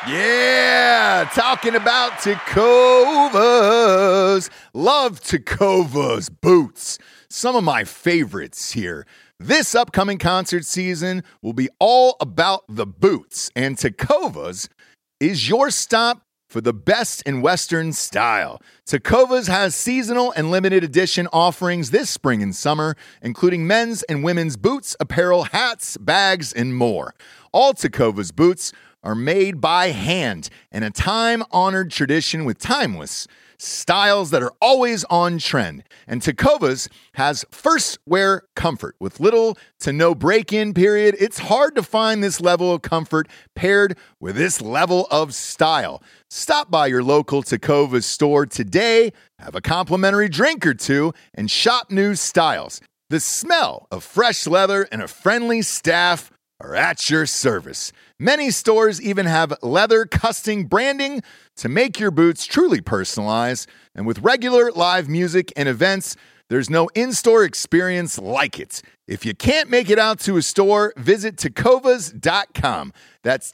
Yeah, talking about Tecovas. Love Tecovas boots. Some of my favorites here. This upcoming concert season will be all about the boots, and Tecovas is your stop for the best in Western style. Tecovas has seasonal and limited edition offerings this spring and summer, including men's and women's boots, apparel, hats, bags, and more. All Tecovas boots are made by hand in a time-honored tradition with timeless styles that are always on trend. And Tecovas has first wear comfort with little to no break-in period. It's hard to find this level of comfort paired with this level of style. Stop by your local Tecovas store today, have a complimentary drink or two, and shop new styles. The smell of fresh leather and a friendly staff are at your service. Many stores even have leather custom branding to make your boots truly personalized. And with regular live music and events, there's no in-store experience like it. If you can't make it out to a store, visit tecovas.com. That's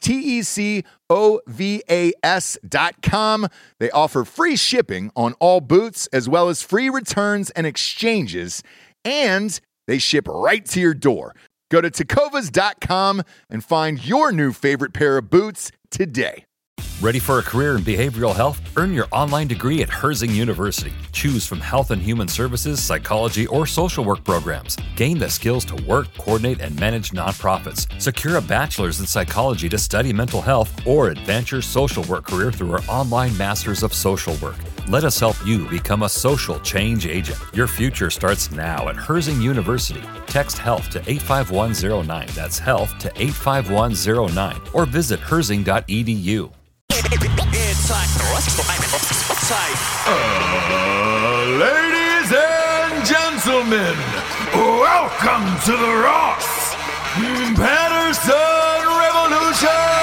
TECOVAS.com. They offer free shipping on all boots, as well as free returns and exchanges, and they ship right to your door. Go to tecovas.com and find your new favorite pair of boots today. Ready for a career in behavioral health? Earn your online degree at Herzing University. Choose from health and human services, psychology, or social work programs. Gain the skills to work, coordinate, and manage nonprofits. Secure a bachelor's in psychology to study mental health, or advance your social work career through our online Masters of Social Work. Let us help you become a social change agent. Your future starts now at Herzing University. Text HEALTH to 85109. That's HEALTH to 85109. Or visit herzing.edu. Ladies and gentlemen, welcome to the Ross Patterson Revolution!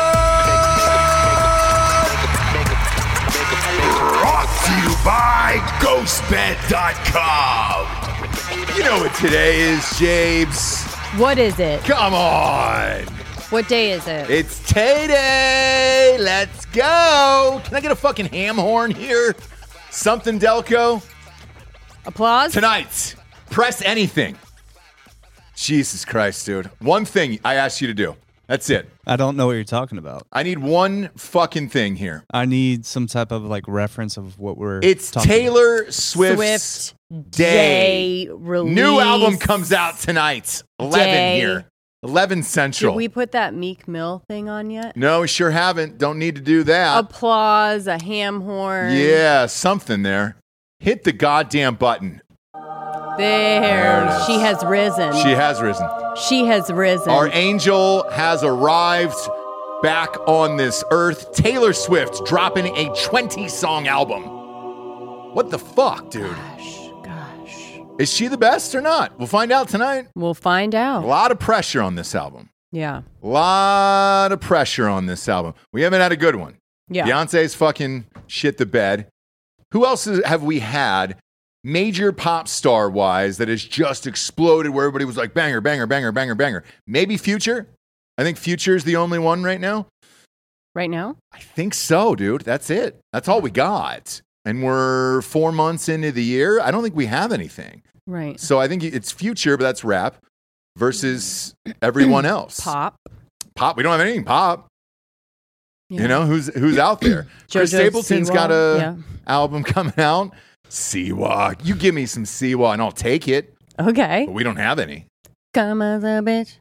Brought to you by GhostBed.com. You know what today is, Jabes? What is it? Come on! What day is it? It's Tay-Day! Let's go! Can I get a fucking ham horn here? Something, Delco? Applause? Tonight, press anything. Jesus Christ, dude. One thing I asked you to do. That's it. I don't know what you're talking about. I need one fucking thing here. I need some type of like reference of what we're It's talking Taylor Swift's Day. Release. New album comes out tonight. 11 Day. here. 11 Central. Did we put that Meek Mill thing on yet? No, we sure haven't. Don't need to do that. Applause, a ham horn. Yeah, something there. Hit the goddamn button. There she has risen. She has risen. She has risen. Our angel has arrived back on this earth. Taylor Swift dropping a 20-song album. What the fuck, dude? Gosh. Is she the best or not? We'll find out tonight. We'll find A out. lot of pressure on this album. Yeah. A lot of pressure on this album. We haven't had a good one. Yeah. Beyonce's fucking shit the bed. Who else have we had major pop star wise that has just exploded where everybody was like banger, banger, banger, banger, banger? Maybe Future? I think Future's the only one right now. Right now? I think so, dude. That's it. That's all we got. And we're 4 months into the year. I don't think we have anything. Right. So I think it's Future, but that's rap versus everyone else. Pop. Pop. We don't have anything pop. Yeah. You know, who's out there? Chris JoJo Stapleton's got a Siwa. album coming out. Siwa. You give me some Siwa and I'll take it. Okay. But we don't have any. Come as a bitch.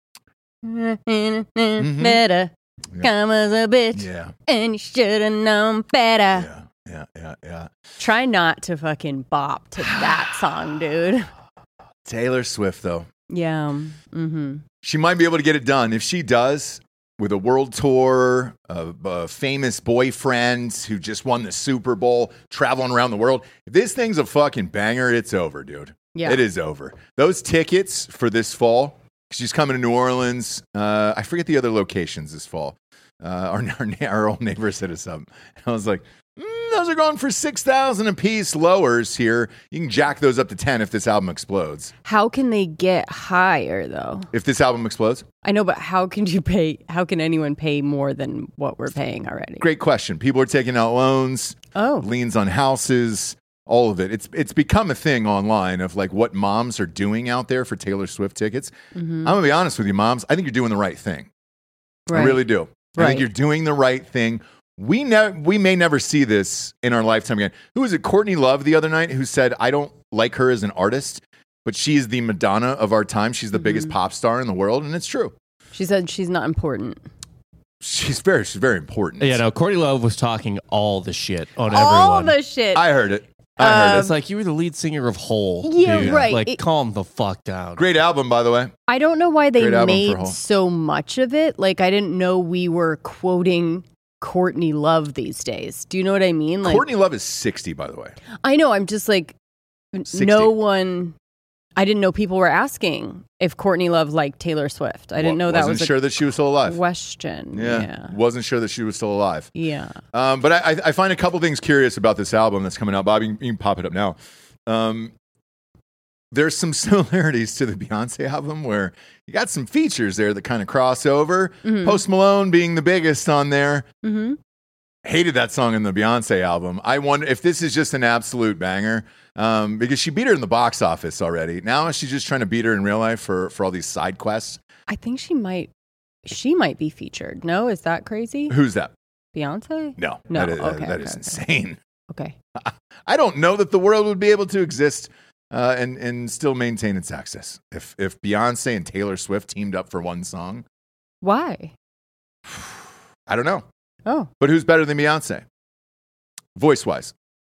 Mm-hmm. Better. Come as a bitch. Yeah. And you should have known better. Yeah. Try not to fucking bop to that song, dude. Taylor Swift, though. Yeah. Mm-hmm. She might be able to get it done. If she does, with a world tour, a famous boyfriend who just won the Super Bowl, traveling around the world. If this thing's a fucking banger, it's over, dude. Yeah. It is over. Those tickets for this fall, she's coming to New Orleans. I forget the other locations this fall. Our old neighbor hit us up. I was like, Those are going for 6,000 a piece. Lowers here. You can jack those up to 10 if this album explodes. How can they get higher though? If this album explodes? I know, but how can anyone pay more than what we're paying already? Great question. People are taking out loans, liens on houses, all of it. It's become a thing online of like what moms are doing out there for Taylor Swift tickets. I'm going to be honest with you, moms. I think you're doing the right thing. Right. I really do. I Right. think you're doing the right thing. We may never see this in our lifetime again. Who was it? Courtney Love the other night who said, I don't like her as an artist, but she's the Madonna of our time. She's the biggest pop star in the world. And it's true. She said she's not important. She's very important. Yeah, no, Courtney Love was talking all the shit on All everyone. the shit. I heard it. I heard It's like you were the lead singer of Hole. Yeah, dude. right. Like, calm the fuck down. Great album, by the way. I don't know why they Great album for made Hole. so much of it. Like, I didn't know we were quoting Courtney Love these days. Do you know what I mean? Like, Courtney Love is 60, by the way. I know. I'm just like, 60. no one. I didn't know people were asking if Courtney Love liked Taylor Swift. I didn't know that was Wasn't sure that she was still a alive. question. Yeah. Wasn't sure that she was still alive. Yeah. But I find a couple things curious about this album that's coming out. Bob, you can pop it up now. There's some similarities to the Beyonce album where you got some features there that kind of cross over. Post Malone being the biggest on there. Mm-hmm. Hated that song in the Beyonce album. I wonder if this is just an absolute banger because she beat her in the box office already. Now is she just trying to beat her in real life for all these side quests? I think she might be featured. No, is that crazy? Who's that? Beyonce? No. No, That is insane. Okay. I don't know that the world would be able to exist and still maintain its access if Beyonce and Taylor Swift teamed up for one song. Why? I don't know. Oh. But who's better than Beyonce? Voice-wise.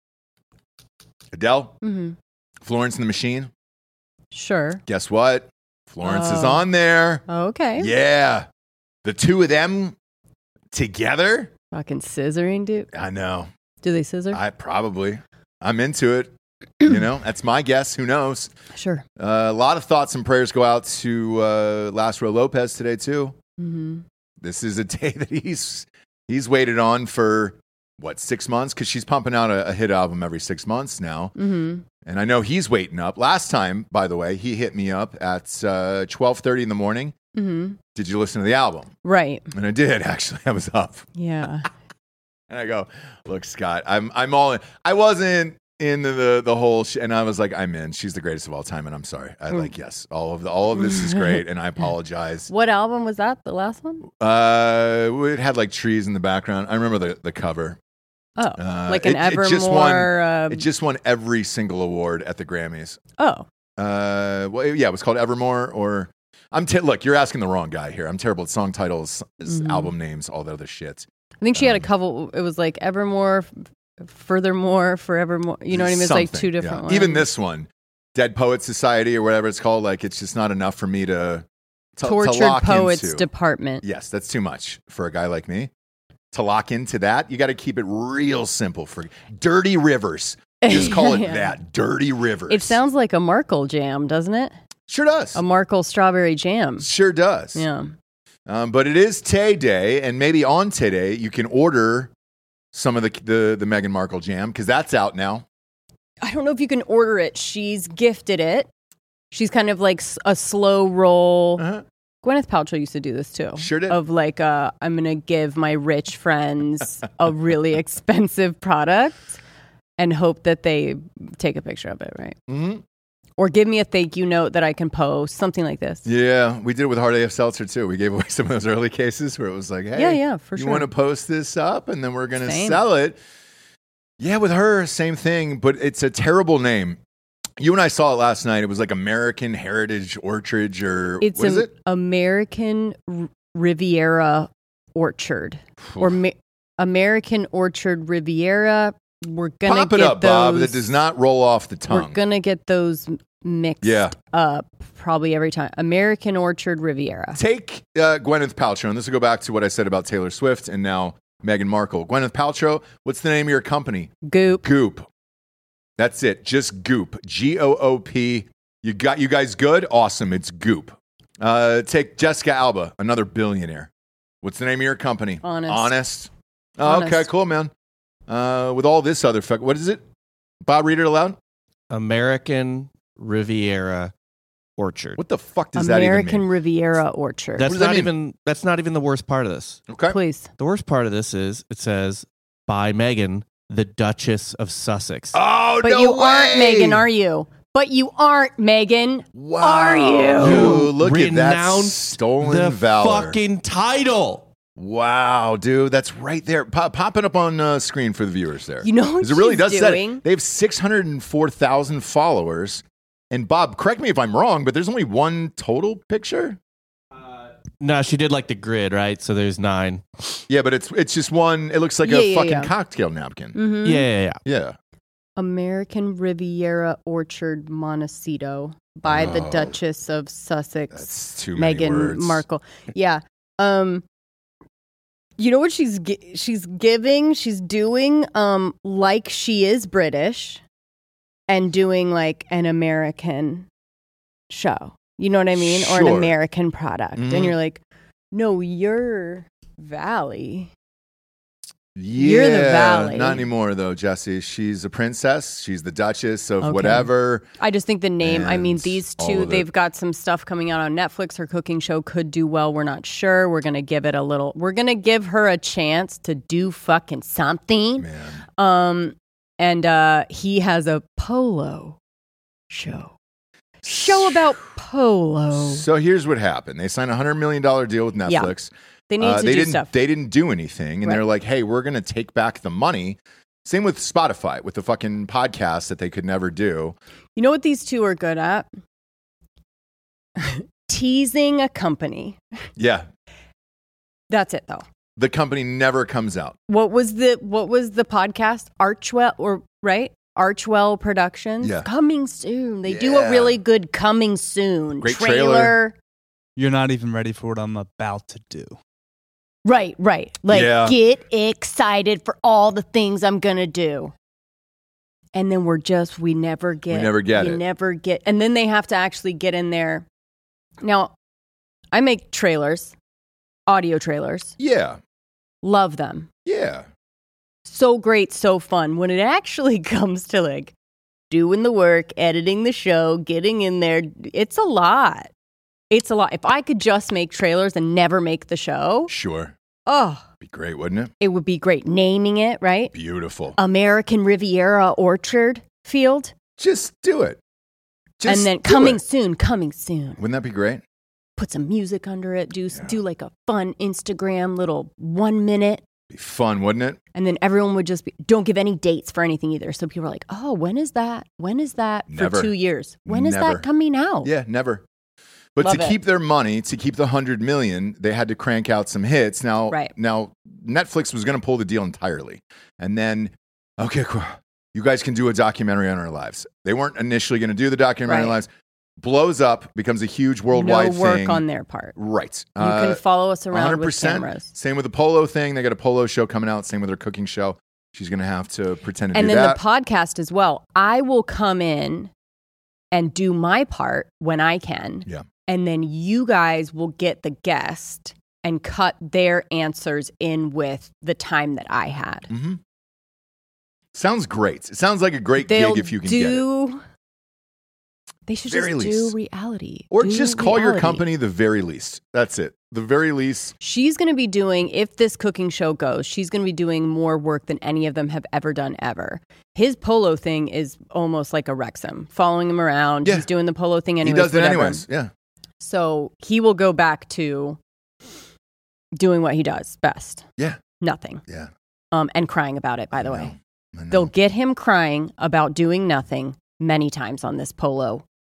Adele? Mm-hmm. Florence and the Machine? Sure. Guess what? Florence is on there. Okay. Yeah. The two of them together? Fucking scissoring, dude. I know. Do they scissor? I'm into it. You know, that's my guess. Who knows? Sure. A lot of thoughts and prayers go out to Lázaro Lopez today, too. Mm-hmm. This is a day that he's waited on for, 6 months? Because she's pumping out a hit album every 6 months now. Mm-hmm. And I know he's waiting up. Last time, by the way, he hit me up at 12:30 in the morning. Mm-hmm. Did you listen to the album? Right. And I did, actually. I was up. Yeah. And I go, look, Scott, I'm all in. I wasn't in the whole and I was like, I'm in. She's the greatest of all time, and I'm sorry. Yes, all of this is great, and I apologize. What album was that? The last one? It had like trees in the background. I remember the cover. Oh, like an Evermore. It just won every single award at the Grammys. Oh. Well, yeah, it was called Evermore. Or look, you're asking the wrong guy here. I'm terrible at song titles, album names, all the other shit. I think she had a couple. It was like Evermore, Furthermore, Forevermore. You know what I mean? It's like two different ones. Even this one, Dead Poets Society or whatever it's called, like it's just not enough for me to Tortured lock Poets into. Department. Yes, that's too much for a guy like me. To lock into that, you got to keep it real simple. For Dirty Rivers, just call it that. Dirty Rivers. It sounds like a Markle jam, doesn't it? Sure does. A Markle strawberry jam. Sure does. Yeah. But it is Tay Day, and maybe on Today you can order some of the Meghan Markle jam because that's out now. I don't know if you can order it. She's gifted it. She's kind of like a slow roll. Uh-huh. Gwyneth Paltrow used to do this too. Sure did. Of like, I'm going to give my rich friends a really expensive product and hope that they take a picture of it, right? Mm-hmm. Or give me a thank you note that I can post, something like this. Yeah, we did it with Hard AF Seltzer too. We gave away some of those early cases where it was like, hey, yeah, for you sure. want to post this up and then we're going to sell it. Yeah, with her, same thing, but it's a terrible name. You and I saw it last night. It was like American Heritage Orchard or it's what is it? American Riviera Orchard. Or American Orchard Riviera. We're going to Pop it up, Bob. That does not roll off the tongue. We're going to get those mixed up probably every time. American Orchard Riviera. Take Gwyneth Paltrow, and this will go back to what I said about Taylor Swift and now Meghan Markle. Gwyneth Paltrow, what's the name of your company? Goop. Goop. That's it. Just Goop. Goop. You guys good? Awesome. It's Goop. Take Jessica Alba, another billionaire. What's the name of your company? Honest. Honest. Oh, okay, cool, man. with all this other fuck. What is it? Bob, read it aloud. American Riviera Orchard. What the fuck does that even American mean? Riviera Orchard. That's does that not mean? even. That's not even the worst part of this. Okay. Please. The worst part of this is it says by Meghan, the Duchess of Sussex. Oh, But no you way. aren't Megan, are you? But you aren't Megan. Wow. Are you? Dude, look at that Renounced stolen the valor. fucking title. Wow, dude, that's right there, popping up on screen for the viewers there. You know what 'Cause it really she's does set doing? it. They have 604,000 followers. And Bob, correct me if I'm wrong, but there's only one total picture. No, she did like the grid, right? So there's 9. Yeah, but it's just one. It looks like Yeah, a yeah, fucking yeah. cocktail napkin. Mhm. Yeah. Yeah. American Riviera Orchard Montecito by the Oh. Duchess of Sussex, That's too many Meghan words. Markle. Yeah. You know what she's giving? She's doing like she is British and doing like an American show. You know what I mean? Or an Sure. American product. Mhm. And you're like, no, you're Valley. Yeah, You're the Valley. Not anymore, though, Jesse. She's a princess. She's the Duchess of Okay. whatever. I just think the name, I mean, And these all two, of it. they've got some stuff coming out on Netflix. Her cooking show could do well. We're not sure. We're going to give it a little, we're going to give her a chance to do fucking something. Man. And he has a polo show. Show about polo. So here's what happened. They signed a $100 million deal with Yeah. Netflix. They need to do didn't, stuff. They didn't do anything. And Right. they're like, hey, we're going to take back the money. Same with Spotify, with the fucking podcast that they could never do. You know what these two are good at? Teasing a company. Yeah. That's it, though. The company never comes out. What was the podcast? Archwell, or right? Archwell Productions. Yeah. Coming soon. They do a Yeah. really good coming soon. Great trailer. You're not even ready for what I'm about to do. Right. Like, Yeah. get excited for all the things I'm going to do. And then we never get it. never get. And then they have to actually get in there. Now, I make trailers, audio trailers. Yeah. Love them. Yeah. So great, so fun. When it actually comes to like doing the work, editing the show, getting in there, it's a lot. It's a lot. If I could just make trailers and never make the show, Sure. be Great, wouldn't it? it would be great. Naming it, right? Beautiful. American Riviera Orchard Field. Just do it. Just And then do coming it. soon. Wouldn't that be great? Put some music under it. Do like a fun Instagram little 1 minute. Be fun, wouldn't it? And then everyone would just don't give any dates for anything either. So people are like, oh, when is that? When is that? Never. For 2 years. When is Never. that coming out? Yeah, never. But Love to it. keep their money, to keep the 100 million, they had to crank out some hits. Now, Right. now Netflix was going to pull the deal entirely. And then, okay, cool. You guys can do a documentary on our lives. They weren't initially going to do the documentary on our Right. lives. Blows up, becomes a huge worldwide No work thing. on their part. Right. You can follow us around 100%. with cameras. Same with the polo thing. They got a polo show coming out. Same with her cooking show. She's going to have to pretend to And do then that. the podcast as well. I will come in and do my part when I can. Yeah. And then you guys will get the guest and cut their answers in with the time that I had. Mhm. Sounds great. It sounds like a great They'll gig if you can get it. do. They should Very just least. do reality. Or Do just call your reality. company The Very Least. That's it. The Very Least. She's going to be doing, if this cooking show goes, she's going to be doing more work than any of them have ever done ever. His polo thing is almost like a Wrexham, following him around. Yeah. He's doing the polo thing anyways. He does it whatever. anyways. Yeah. So he will go back to doing what he does best. Yeah. Nothing. Yeah. And crying about it, by the I way. know. I know. They'll get him crying about doing nothing many times on this polo.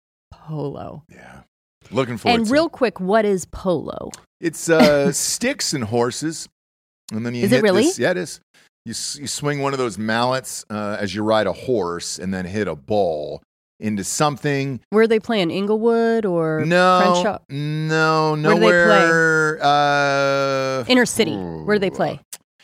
Yeah. Looking forward And to real it. quick, what is polo? It's sticks and horses. And then you Is it hit really? this. Yeah, it is. You swing one of those mallets as you ride a horse and then hit a ball into something. Where are they playing? Inglewood or Crenshaw? No, Where do they play? nowhere. Inner city. Where do they play?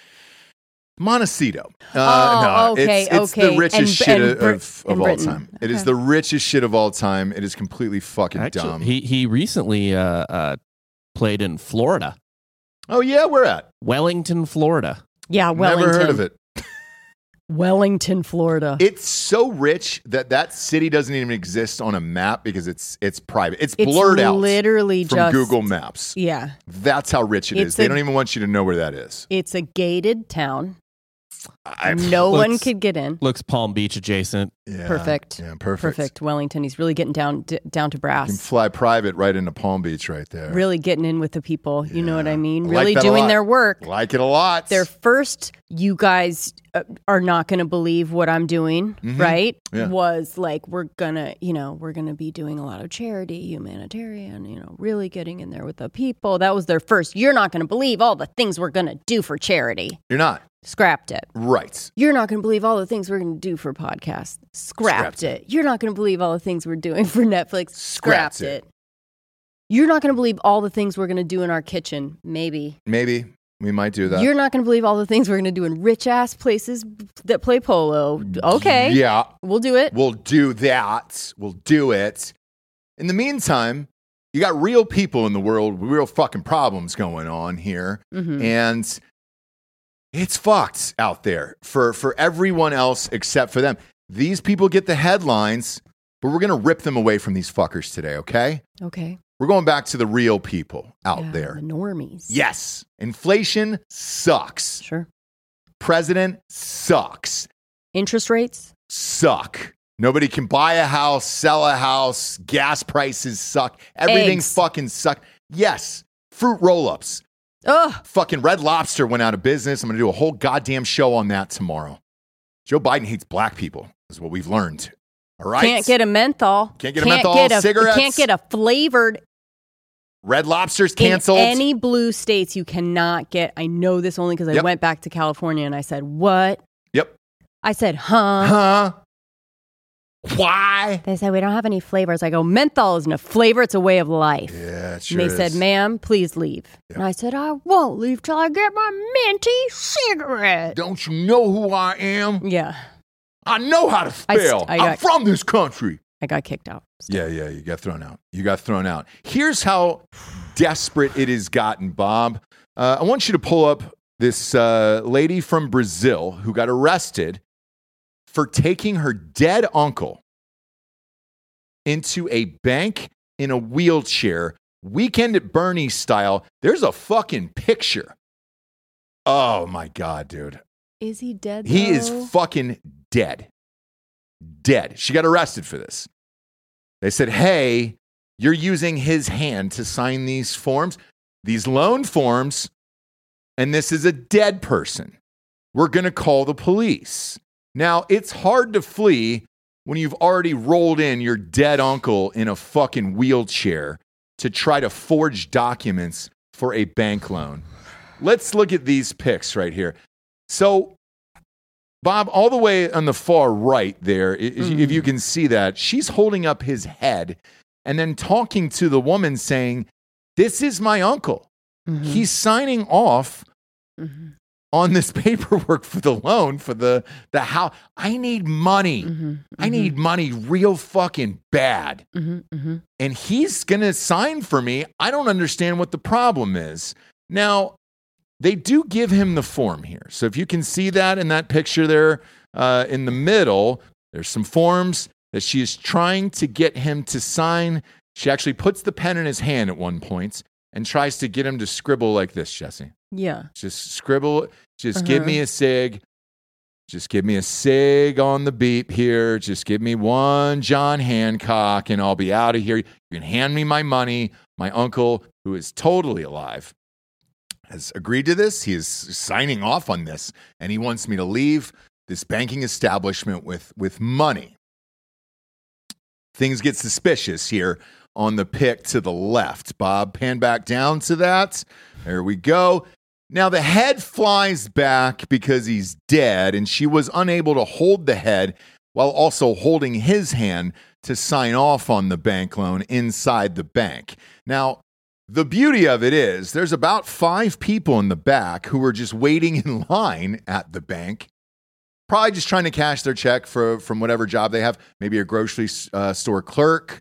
Montecito. okay, it's the okay. richest And- shit and Brit- of in all Britain. time. It is Okay. the richest shit of all time. It is completely fucking dumb. Actually, he recently played in Florida, Oh yeah, we're at. Wellington, Florida. Yeah, Wellington. Never heard of it. Wellington, Florida. It's so rich that city doesn't even exist on a map because it's private. It's blurred out literally from just Google Maps. Yeah. That's how rich it is. They don't even want you to know where that is. It's a gated town. No one could get in. Looks Palm Beach adjacent. Yeah, Perfect. Yeah, perfect. Perfect. Wellington. He's really getting down to You can brass. fly private right into Palm Beach right there. Really getting in with the people. You know what I mean? I like Really that a doing lot. their work. Like it a lot. Their first, you guys are not going to believe what I'm doing, right? Yeah. Was like, we're going to be doing a lot of charity, humanitarian, really getting in there with the people. That was their first. You're not going to believe all the things we're going to do for charity. You're not. Scrapped it. Right. You're not going to believe all the things we're going to do for podcasts. Scrapped it. You're not going to believe all the things we're doing for Netflix. Scrapped it. You're not going to believe all the things we're going to do in our kitchen. Maybe. We might do that. You're not going to believe all the things we're going to do in rich-ass places that play polo. Okay. Yeah. We'll do it. We'll do that. We'll do it. In the meantime, you got real people in the world, real fucking problems going on here. Mm-hmm. And it's fucked out there for everyone else except for them. These people get the headlines, but we're going to rip them away from these fuckers today, okay? Okay. We're going back to the real people out Yeah, there. The normies. Yes. Inflation sucks. Sure. President sucks. Interest rates? Suck. Nobody can buy a house, sell a house. Gas prices suck. Everything Eggs. fucking suck. Yes. Fruit roll-ups. Ugh. Fucking Red Lobster went out of business. I'm going to do a whole goddamn show on that tomorrow. Joe Biden hates black people, is what we've learned. All right? Can't get a menthol. Can't get a menthol, cigarettes. Can't get a flavored. Red Lobster's canceled. In any blue states, you cannot get. I know this only because I Yep. went back to California and I said, what? Yep. I said, huh? Huh? Why? They said, we don't have any flavors. I go, menthol isn't a flavor. It's a way of life. Yeah, it sure And they said, is. ma'am, please leave. Yep. And I said, I won't leave till I get my minty cigarette. Don't you know who I am? Yeah. I know how to spell. I'm from this country. I got kicked out. Yeah, you got thrown out. Here's how desperate it has gotten, Bob. I want you to pull up this lady from Brazil who got arrested for taking her dead uncle into a bank in a wheelchair, Weekend at Bernie's style. There's a fucking picture. Oh, my God, dude. Is he dead, He is though? fucking dead. Dead. She got arrested for this. They said, hey, you're using his hand to sign these forms, these loan forms, and this is a dead person. We're going to call the police. Now, it's hard to flee when you've already rolled in your dead uncle in a fucking wheelchair to try to forge documents for a bank loan. Let's look at these pics right here. So, Bob, all the way on the far right there, if you can see that, she's holding up his head and then talking to the woman saying, this is my uncle. Mm-hmm. He's signing off on this paperwork for the loan for the house. I need money. I need money real fucking bad. And he's going to sign for me. I don't understand what the problem is. Now, they do give him the form here. So if you can see that in that picture there in the middle, there's some forms that she is trying to get him to sign. She actually puts the pen in his hand at one point and tries to get him to scribble like this, Jesse. Yeah. Just scribble. Just give me a sig. Just give me a sig on the beep here. Just give me one John Hancock and I'll be out of here. You can hand me my money. My uncle, who is totally alive, has agreed to this. He is signing off on this, and he wants me to leave this banking establishment with money. Things get suspicious here on the pic to the left. Bob, pan back down to that. There we go. Now, the head flies back because he's dead, and she was unable to hold the head while also holding his hand to sign off on the bank loan inside the bank. Now, the beauty of it is there's about 5 people in the back who are just waiting in line at the bank, probably just trying to cash their check from whatever job they have. Maybe a grocery store clerk.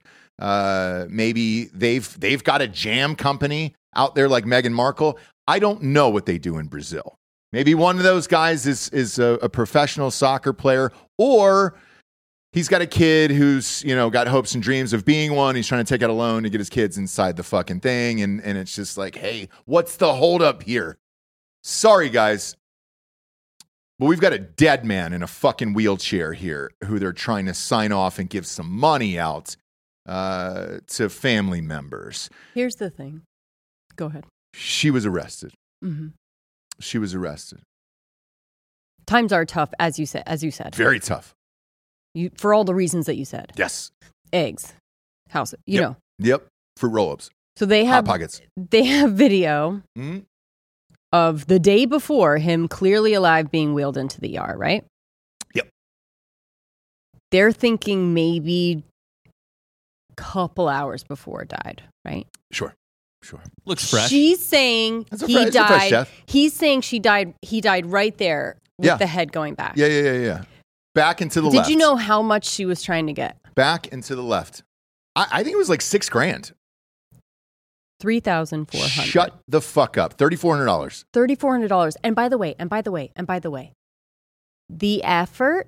Maybe they've got a jam company out there like Meghan Markle. I don't know what they do in Brazil. Maybe one of those guys is a professional soccer player, or he's got a kid who's, got hopes and dreams of being one. He's trying to take out a loan to get his kids inside the fucking thing. And it's just like, hey, what's the holdup here? Sorry, guys. But we've got a dead man in a fucking wheelchair here who they're trying to sign off and give some money out to family members. Here's the thing. Go ahead. She was arrested. Mm-hmm. She was arrested. Times are tough, as you said. Very tough. For all the reasons that you said. Yes. Eggs. House. Yep. Yep. Fruit roll-ups. So they have Hot Pockets. They have video of the day before him clearly alive being wheeled into the ER, right? Yep. They're thinking maybe a couple hours before it died, right? Sure. Looks fresh. She's saying That's a he fresh died. death. He's saying he died right there with the head going back. Yeah. Back and to the left. Did you know how much she was trying to get? Back and to the left. I think it was like $6,000. $3,400. Shut the fuck up. $3,400. $3,400. And by the way, the effort,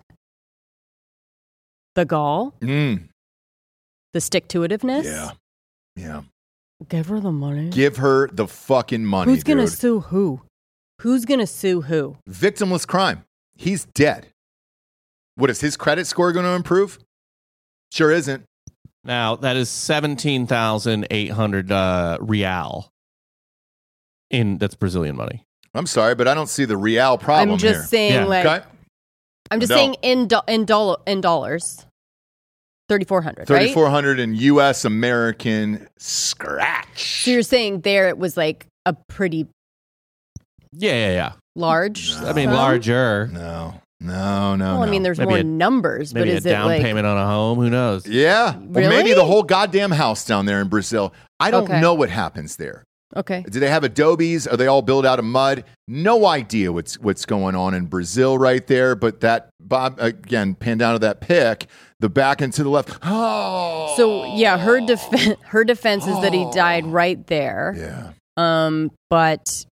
the gall, the stick-to-itiveness. Yeah. Give her the money. Give her the fucking money. Who's going to dude. sue who? Who's going to sue who? Victimless crime. He's dead. What, is his credit score going to improve? Sure isn't. Now, that is 17,800 real. That's Brazilian money. I'm sorry, but I don't see the real problem I'm just here. saying, Okay? I'm just saying in dollars. 3,400, right? 3,400 in U.S. American scratch. So you're saying there it was like a pretty Yeah. large No. I mean, sum? larger. No. Well, I mean, there's Maybe more a- numbers, but Maybe a is it down like payment on a home. Who knows? Yeah. Or maybe Really? the whole goddamn house down there in Brazil. I don't Okay. know what happens there. okay? Do they have adobes? Are they all built out of mud? No idea what's going on in Brazil right there. But that, Bob, again, pan down to that pick, the back and to the left. Oh. So yeah, her defense is that he died right there. Yeah. But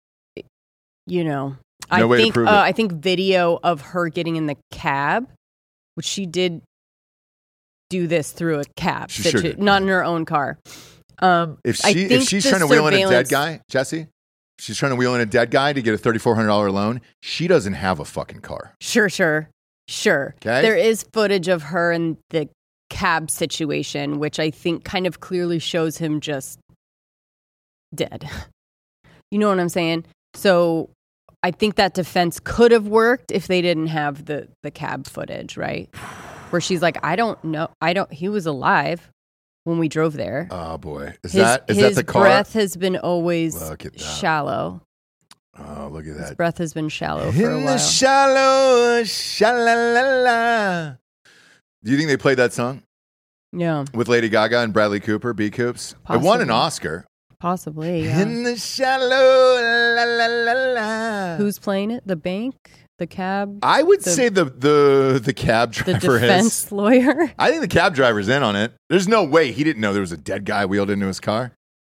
No way to prove it. I think video of her getting in the cab, which she did do this through a cab, She sure did, not in her own car. If she's trying to wheel in a dead guy, Jesse, she's trying to wheel in a dead guy to get a $3,400 loan. She doesn't have a fucking car. Sure. Okay. There is footage of her in the cab situation, which I think kind of clearly shows him just dead. You know what I'm saying? So I think that defense could have worked if they didn't have the cab footage, right? Where she's like, I don't know. He was alive when we drove there. Oh boy. Is His that the car? breath has been always Look at that. shallow. Oh, look at that. His breath has been shallow for a In the while. shallow, sha-la-la-la. Do you think they played that song Yeah, with Lady Gaga and Bradley Cooper, B. Coops? It won an Possibly. Oscar. possibly. Yeah. In the shallow, la-la-la-la. Who's playing it? The bank? The cab? I would the- say the cab The driver defense has. lawyer? I think the cab driver's in on it. There's no way he didn't know there was a dead guy wheeled into his car.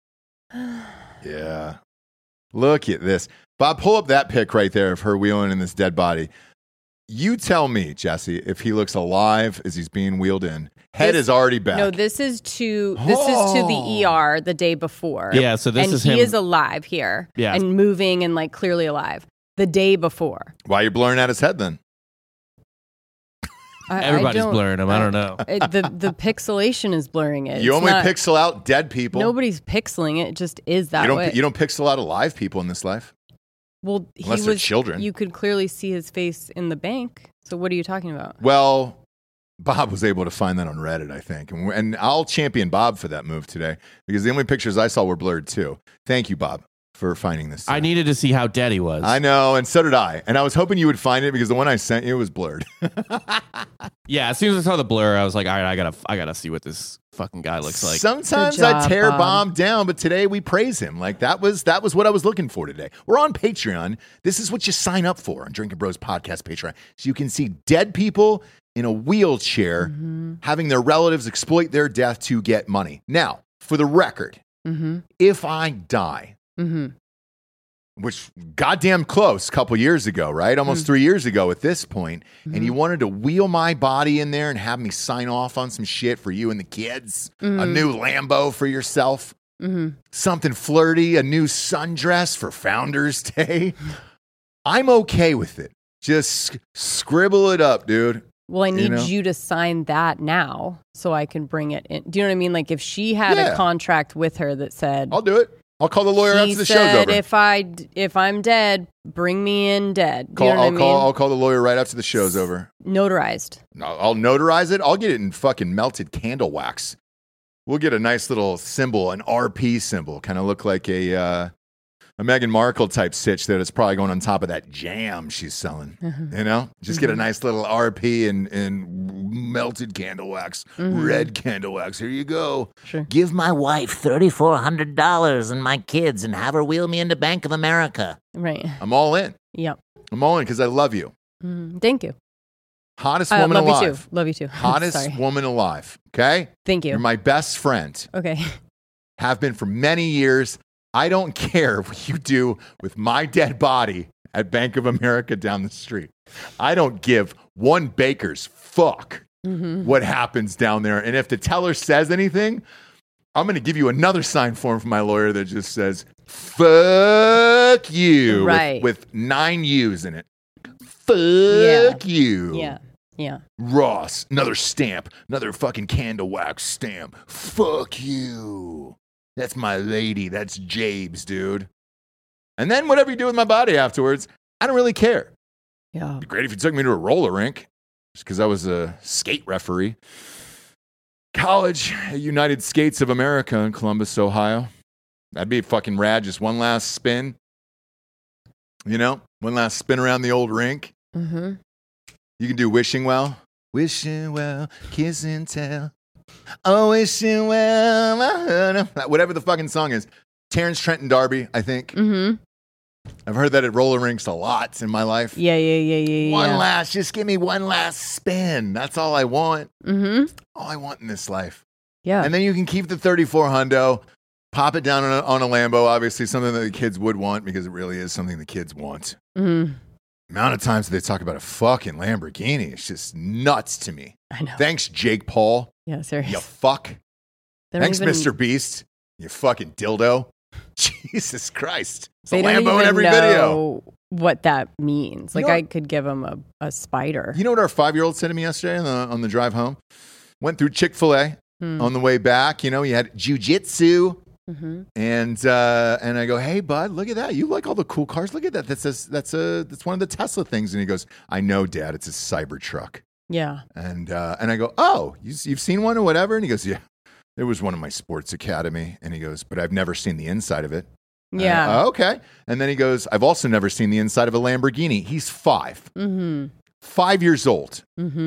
Yeah. Look at this. Bob, pull up that pic right there of her wheeling in this dead body. You tell me, Jesse, if he looks alive as he's being wheeled in. Head is already back. No, this is to the ER the day before. Yeah, so this and is he him. is alive here. Yeah. And moving and like clearly alive. The day before. Why are you blurring out his head then? Everybody's blurring him. I don't know. The pixelation is blurring it. You It's only not- pixel out dead people. Nobody's pixeling it. It just is that way. You don't pixel out alive people in this life. Well, Unless he they're was children. You could clearly see his face in the bank. So what are you talking about? Well, Bob was able to find that on Reddit, I think. And I'll champion Bob for that move today because the only pictures I saw were blurred too. Thank you, Bob, for finding this. I needed to see how dead he was. I know, and so did I. And I was hoping you would find it because the one I sent you was blurred. Yeah, as soon as I saw the blur, I was like, all right, I gotta see what this fucking guy looks like. Sometimes Good I job, tear Bob. Bob down, but today we praise him. Like that was what I was looking for today. We're on Patreon. This is what you sign up for on Drinking Bros Podcast Patreon. So you can see dead people in a wheelchair having their relatives exploit their death to get money. Now, for the record, Mm-hmm. if I die, Mm-hmm. which goddamn close a couple years ago, right? Almost 3 years ago at this point. And you wanted to wheel my body in there and have me sign off on some shit for you and the kids. A new Lambo for yourself. Something flirty, a new sundress for Founders Day. I'm okay with it. Just scribble it up, dude. Well, I need you to sign that now so I can bring it in. Do you know what I mean? Like if she had a contract with her that said, I'll do it. I'll call the lawyer after the show's over. If I'm dead, bring me in dead. Do you know what I mean? I'll call the lawyer right after the show's over. Notarized. I'll notarize it. I'll get it in fucking melted candle wax. We'll get a nice little symbol, an RP symbol, kind of look like a Meghan Markle type sitch that is probably going on top of that jam she's selling. You know, just get a nice little RP and melted candle wax, red candle wax. Here you go. Sure. Give my wife $3,400 and my kids and have her wheel me into Bank of America. Right. I'm all in. Yep. I'm all in because I love you. Thank you. Hottest woman love alive. You too. Love you too. Hottest woman alive. Okay? Thank you. You're my best friend. Okay. Have been for many years. I don't care what you do with my dead body at Bank of America down the street. I don't give one baker's fuck what happens down there. And if the teller says anything, I'm going to give you another signed form from my lawyer that just says, fuck you. Right. With 9 U's in it. Fuck you. Yeah. Yeah. Ross, another stamp, another fucking candle wax stamp. Fuck you. That's my lady. That's Jabes, dude. And then whatever you do with my body afterwards, I don't really care. Yeah. It'd be great if you took me to a roller rink, just because I was a skate referee. College at United Skates of America in Columbus, Ohio. That'd be fucking rad. Just one last spin. You know, one last spin around the old rink. You can do Wishing Well. Wishing well, kiss and tell. Oh, wishing well. Whatever the fucking song is. Terrence Trent and D'Arby, I think. I've heard that at roller rinks a lot in my life. Yeah. One last, just give me one last spin. That's all I want. All I want in this life. Yeah. And then you can keep the 34 hundo, pop it down on a Lambo, obviously something that the kids would want because it really is something the kids want. Amount of times they talk about a fucking Lamborghini, it's just nuts to me. I know. Thanks, Jake Paul. Yeah, seriously. You fuck. Thanks, Mr. Beast. You fucking dildo. Jesus Christ. It's a They don't Lambo even in every know video. what that means. Like, know- I could give him a spider. You know what our 5-year-old said to me yesterday on the drive home? Went through Chick-fil-A on the way back. You know, he had jujitsu. And I go, hey, bud, look at that. You like all the cool cars. Look at that. That's one of the Tesla things. And he goes, I know, Dad. It's a Cybertruck. Yeah. And I go, oh, you've seen one or whatever? And he goes, yeah, it was one of my sports academy. And he goes, but I've never seen the inside of it. Yeah. Oh, okay. And then he goes, I've also never seen the inside of a Lamborghini. He's 5. 5 years old.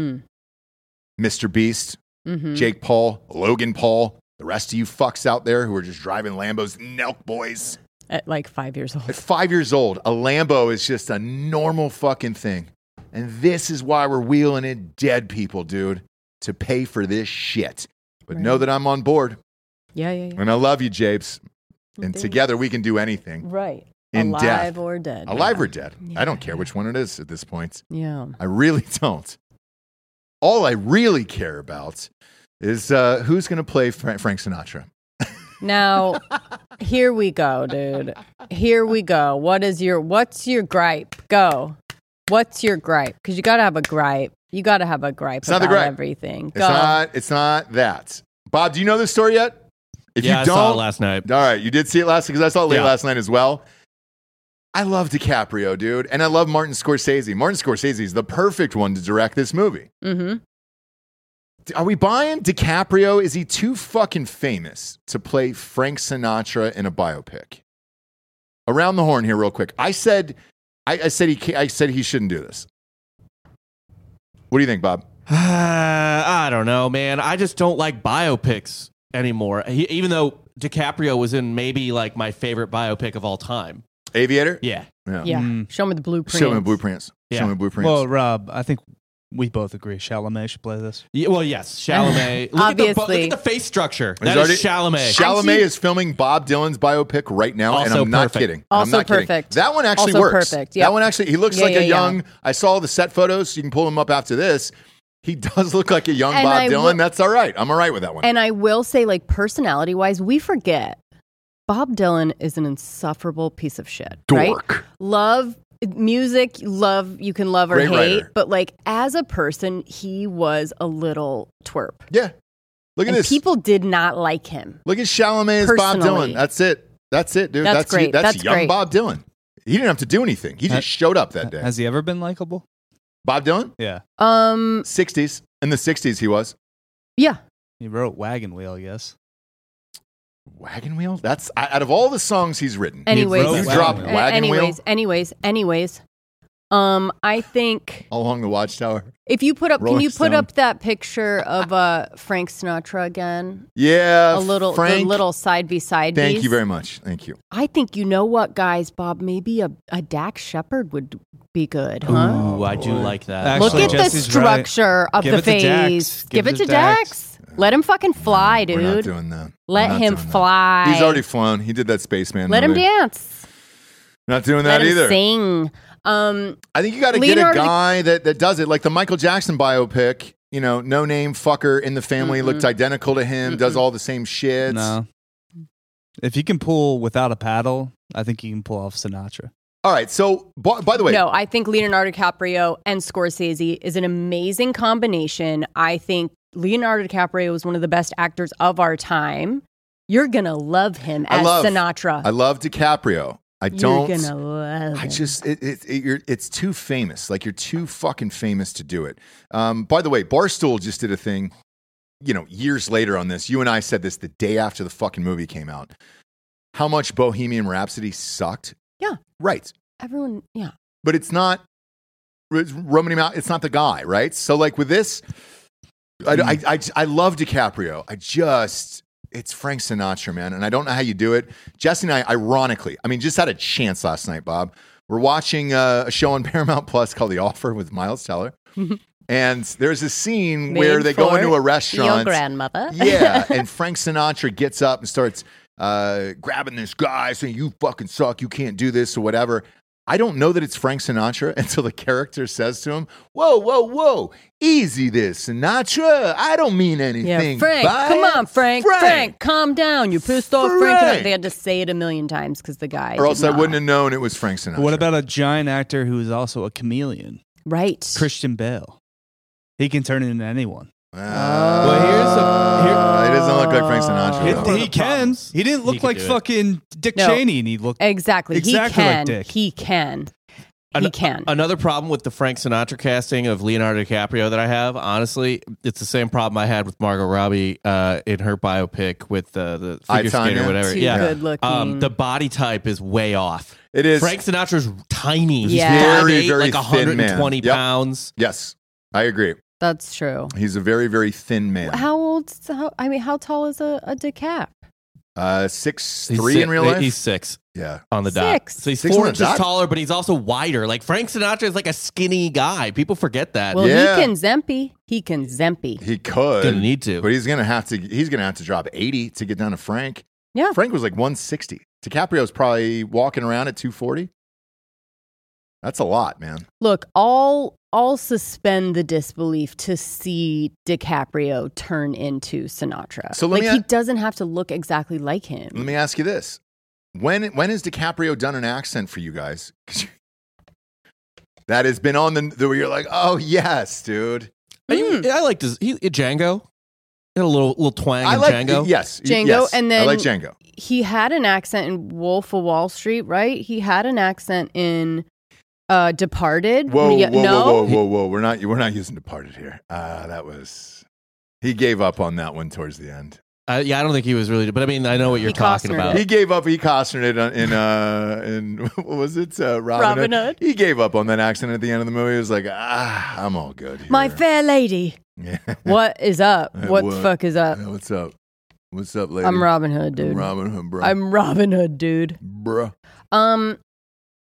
Mr. Beast, Jake Paul, Logan Paul, the rest of you fucks out there who are just driving Lambos, Nelk boys. At like 5 years old. At 5 years old, a Lambo is just a normal fucking thing. And this is why we're wheeling in dead people, dude, to pay for this shit. But know that I'm on board. Yeah. And I love you, Japes. And together we can do anything. Right. In Alive death. or dead. Alive or dead. Yeah. I don't care which one it is at this point. Yeah. I really don't. All I really care about is who's going to play Frank Sinatra. Now, here we go, dude. Here we go. What's your gripe? Go. What's your gripe? Because you got to have a gripe. You got to have a gripe It's not about the gripe. everything. Go. It's not that. Bob, do you know this story yet? If Yeah, you I don't, saw it last night. All right, you did see it last because I saw it late Yeah. last night as well. I love DiCaprio, dude, and I love Martin Scorsese. Martin Scorsese is the perfect one to direct this movie. Are we buying DiCaprio? Is he too fucking famous to play Frank Sinatra in a biopic? Around the horn here, real quick. I said he shouldn't do this. What do you think, Bob? I don't know, man. I just don't like biopics anymore. Even though DiCaprio was in maybe like my favorite biopic of all time. Aviator? Yeah. Yeah. Show me the blueprints. Show me blueprints. Yeah. Show me blueprints. Well, Rob, I think We both agree Chalamet should play this. Yeah, well, yes, Chalamet. Look Obviously. at the face structure. He's That is Chalamet. Chalamet is filming Bob Dylan's biopic right now, and Also I'm not perfect. kidding. Also I'm not kidding. perfect. That one actually Also works. perfect, yeah. That one actually, he looks Yeah, like yeah, a yeah. young, I saw all the set photos. You can pull him up after this. He does look like a young And Bob I Dylan. will- That's all right. I'm all right with that one. And I will say, like, personality-wise, we forget Bob Dylan is an insufferable piece of shit, right? Dork. Love music, you can love or Great hate, writer. but like as a person, he was a little twerp. Yeah. Look at And this. people did not like him. Look at Chalamet as Bob Personally. Dylan. That's it. That's it, dude. That's great. That's That's young great. Bob Dylan. He didn't have to do anything. He just showed up that day. Has he ever been likable? Bob Dylan? Yeah. 60s. In the 60s, he was. Yeah. He wrote Wagon Wheel, I guess. Wagon Wheel? That's out of all the songs he's written. Anyways, wrote You Wagon dropped Wheel. Wagon Wheel anyways. I think along the Watchtower. if you put up, Rolling can you put Stone. up that picture of Frank Sinatra again? Yeah, A little, Frank. the little side by side. Thank you very much. Thank you. I think you know what, guys, Bob. Maybe a Dax Shepard would be good, huh? Ooh, I do like that. Actually, Look at the Jesse's right. structure of Give the it to Dax. face. Give Give it it to to Dax. Dax. Let him fucking fly, We're not dude. doing that. Let We're not him doing that. fly. He's already flown. He did that Spaceman Let him movie. dance. Not doing Let that him either. sing. I think you got to get a Leonardo- guy that does it, like the Michael Jackson biopic. You know, no name fucker in the family looked identical to him, does all the same shit. No. If he can pull without a paddle, I think he can pull off Sinatra. All right. So, by the way, No, I think Leonardo DiCaprio and Scorsese is an amazing combination. I think Leonardo DiCaprio is one of the best actors of our time. You're gonna love him as Sinatra. I love DiCaprio. I You're don't. gonna love him. I just it's too famous. Like you're too fucking famous to do it. By the way, Barstool just did a thing, years later on this. You and I said this the day after the fucking movie came out. How much Bohemian Rhapsody sucked. Yeah. Right. Everyone, yeah. But it's not Romany Mount. It's not the guy, right? So like with this, I love DiCaprio. It's Frank Sinatra, man. And I don't know how you do it. Jesse and I, ironically, just had a chance last night, Bob. We're watching a show on Paramount Plus called The Offer with Miles Teller. And there's a scene where they go into a restaurant. Your grandmother. Yeah. And Frank Sinatra gets up and starts grabbing this guy saying, "You fucking suck. You can't do this," or whatever. I don't know that it's Frank Sinatra until the character says to him, "Whoa, whoa, whoa. Easy there, Sinatra. I don't mean anything. Yeah, Frank, by come it. on, Frank, calm down. You're pissed off, Frank. Frank. They had to say it a million times because the guy. Or else did I not. wouldn't have known it was Frank Sinatra. But what about a giant actor who is also a chameleon? Right. Christian Bale. He can turn into anyone. It Well, doesn't look like Frank Sinatra. though. He can. He didn't look He could like do it. fucking Dick No. Cheney, and he looked Exactly. exactly he like can. Dick. He can. He can. Another problem with the Frank Sinatra casting of Leonardo DiCaprio that I have, honestly, it's the same problem I had with Margot Robbie in her biopic with the figure Tanya? skater or whatever. Too yeah, good looking. the body type is way off. It is. Frank Sinatra's tiny. He's Yeah. Very, 5'8", very like thin man. 120 Yep. pounds. Yes, I agree. That's true. He's a very, very thin man. How tall is a decap? 6'3" in real life? He's 6 Yeah. on the dot. 6. So he's 6 on 4 the inches dot? taller, but he's also wider. Like Frank Sinatra is like a skinny guy. People forget that. Well, Yeah. he can Zempi. He can Zempi. He could. Gonna need to. But he's gonna have to drop 80 to get down to Frank. Yeah. Frank was like 160. DiCaprio's probably walking around at 240. That's a lot, man. Look, I'll suspend the disbelief to see DiCaprio turn into Sinatra. So let me he a- doesn't have to look exactly like him. Let me ask you this. When has DiCaprio done an accent for you guys? 'Cause that has been on the where you're like, oh yes, dude. I liked his Django. He had a little twang I in like Django. Yes, Django, yes. and I then like Django. He had an accent in Wolf of Wall Street, right? He had an accent in Departed. Whoa, Yeah, whoa, no? whoa, whoa, whoa! We're not using Departed here. He gave up on that one towards the end. Yeah, I don't think he was really. But I mean, I know what you're He talking Costnered about. He gave up. He Costnered it in what was it? Robin Hood. He gave up on that accent at the end of the movie. He was like, I'm all good here. My fair lady. Yeah. What is up? Hey, What the fuck is up? Yeah, what's up? What's up, lady? I'm Robin Hood, dude. I'm Robin Hood, bro. I'm Robin Hood, dude. Bruh.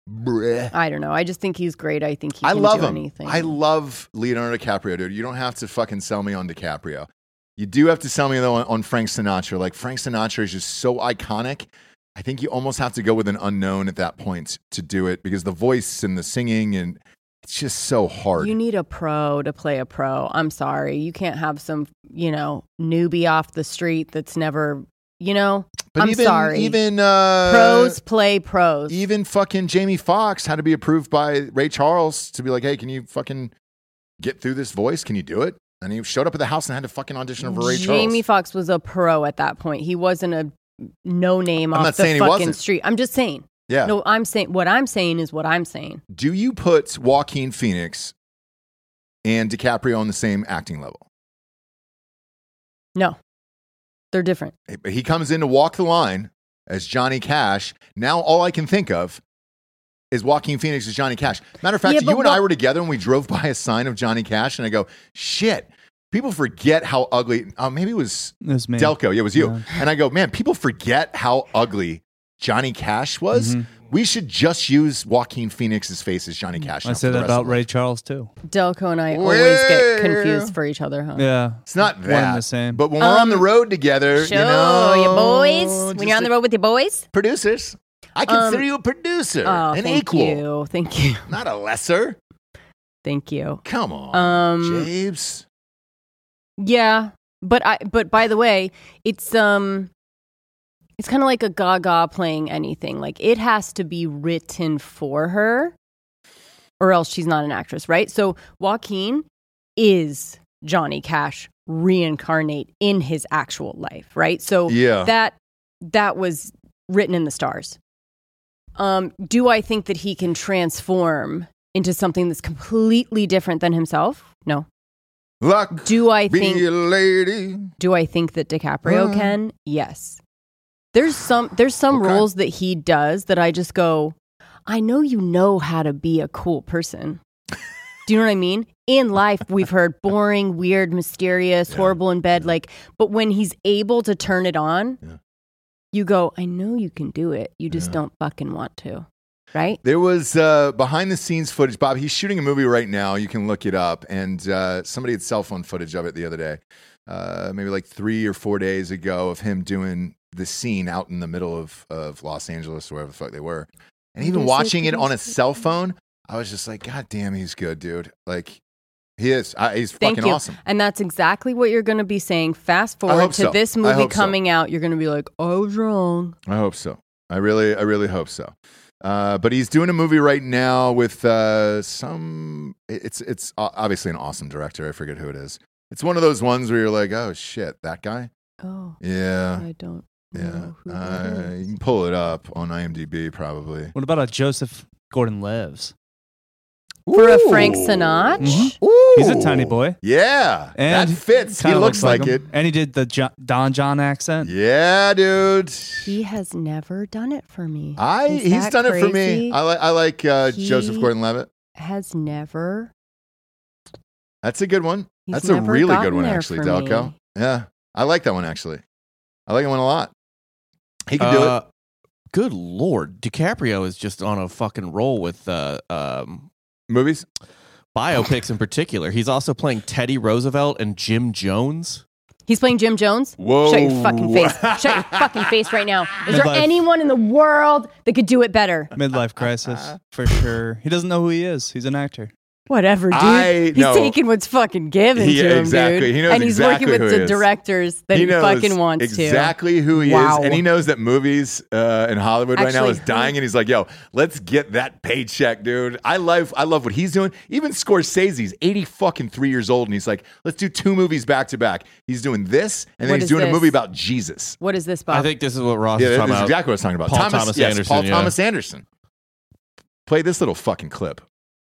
Bleh. I don't know. I just think he's great. I think he I can love do him. anything. I love Leonardo DiCaprio, dude. You don't have to fucking sell me on DiCaprio. You do have to sell me, though, on Frank Sinatra. Like, Frank Sinatra is just so iconic. I think you almost have to go with an unknown at that point to do it because the voice and the singing, and it's just so hard. You need a pro to play a pro. I'm sorry. You can't have some, newbie off the street that's never, But I'm sorry. Even pros play pros. Even fucking Jamie Foxx had to be approved by Ray Charles to be like, hey, can you fucking get through this voice? Can you do it? And he showed up at the house and had to fucking audition for Ray Charles. Jamie Foxx was a pro at that point. He wasn't a no name I'm off not the saying he fucking wasn't. street. I'm just saying. Yeah. No, what I'm saying is what I'm saying. Do you put Joaquin Phoenix and DiCaprio on the same acting level? No, they're different. He comes in to walk the line as Johnny Cash. Now all I can think of is Joaquin Phoenix as Johnny Cash. Matter of fact, Yeah, you but and I were together and we drove by a sign of Johnny Cash, and I go, shit, people forget how ugly. Maybe it was It was me. Delco. Yeah, it was you. Yeah. And I go, man, people forget how ugly Johnny Cash was. Mhm. We should just use Joaquin Phoenix's face as Johnny Cash. I now say for the that rest about of Ray life. Charles too. Delco and I always Well- get confused for each other, huh? Yeah. It's not One that. and the same. But when we're on the road together, Sure, you know, your boys. When just you're on the road with your boys. producers, I consider you a producer, Oh, an thank equal, you. Thank you. not a lesser. Thank you. Come on, James. Yeah, but by the way, it's kind of like a Gaga playing anything. Like it has to be written for her, or else she's not an actress, right? So Joaquin is Johnny Cash reincarnate in his actual life, right? So Yeah. that was written in the stars. Do I think that he can transform into something that's completely different than himself? No. Luck, Do I be think a lady. Do I think that DiCaprio can? Yes. There's some Okay. roles that he does that I just go, I know you know how to be a cool person. Do you know what I mean? In life, we've heard boring, weird, mysterious, horrible in bed. But when he's able to turn it on, you go, I know you can do it. You just don't fucking want to. Right? There was behind the scenes footage, Bob. He's shooting a movie right now. You can look it up. And somebody had cell phone footage of it the other day, maybe like 3 or 4 days ago, of him doing the scene out in the middle of Los Angeles or wherever the fuck they were. And even watching it on a cell phone, I was just like, God damn, he's good, dude. Like, he is. He's Thank fucking you. awesome. And that's exactly what you're going to be saying. Fast I forward hope to so. this I movie hope so. coming out. You're going to be like, I was wrong. I hope so. I really hope so. But he's doing a movie right now with some. It's obviously an awesome director. I forget who it is. It's one of those ones where you're like, oh shit, that guy. Oh, Yeah, I don't yeah. know who that You is. can pull it up on IMDb probably. What about a Joseph Gordon-Levitt? For a Frank Sinatra? Mhm. Ooh. He's a tiny boy. Yeah, And that fits. He Kinda looks like him. it. And he did the Don John accent. Yeah, dude. He has never done it for me. He's that done it for me. crazy? I like Joseph He- Gordon-Levitt. Has never. That's a good one. He's That's a never really good gotten one, there actually, for Delco. me. Yeah, I like that one actually. I like that one a lot. He can do it. Good Lord. DiCaprio is just on a fucking roll with Movies. biopics in particular. He's also playing Teddy Roosevelt and Jim Jones. He's playing Jim Jones? Whoa. Shut your fucking face. Shut your fucking face right now. Is there Midlife. anyone in the world that could do it better? Midlife crisis, for sure. He doesn't know who he is. He's an actor. Whatever, dude. I He's know. taking what's fucking given He- to him, exactly. dude. He knows and he's exactly working who with he the is. directors that he knows fucking wants exactly who he Wow. is, and he knows that movies in Hollywood right now Actually, is dying, and he's like, "Yo, let's get that paycheck, dude." I love what he's doing. Even Scorsese's 83 years old, and he's like, "Let's do 2 movies back to back." He's doing this, and then What he's is doing a this? movie about Jesus. to. What is this, Bob? I think this is what Ross Yeah, is this talking is about. exactly what I was talking about. Paul Thomas Anderson, Paul yeah. Thomas Anderson. Play this little fucking clip.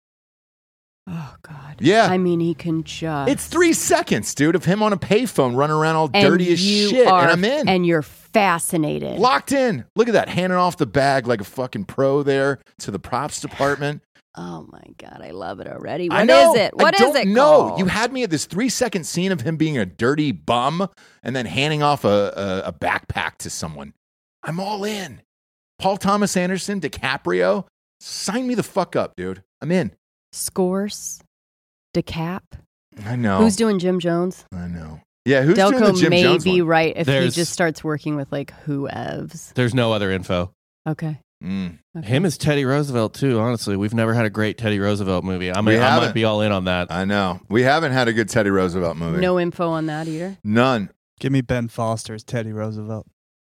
Oh, God. Yeah. I mean, he can just. It's 3 seconds, dude, of him on a payphone running around all dirty as you shit, are- and I'm in. And you're fascinated. Locked in. Look at that, handing off the bag like a fucking pro there to the props department. Oh, my God. I love it already. I What know. is it? I What is don't it know. called? You had me at this 3-second scene of him being a dirty bum and then handing off a backpack to someone. I'm all in. Paul Thomas Anderson, DiCaprio, Sign me the fuck up, dude. I'm in. Scores, DeCap. I know. Who's doing Jim Jones? I know. Yeah, who's doing the Delco Jim may Jones be one? right if he There's- just starts working with like whoevs. There's no other info. Okay. Mm. Okay. Him as Teddy Roosevelt too. Honestly, we've never had a great Teddy Roosevelt movie. I We might haven't. be all in on that. I know. We haven't had a good Teddy Roosevelt movie. No info on that either. None. Give me Ben Foster as Teddy Roosevelt.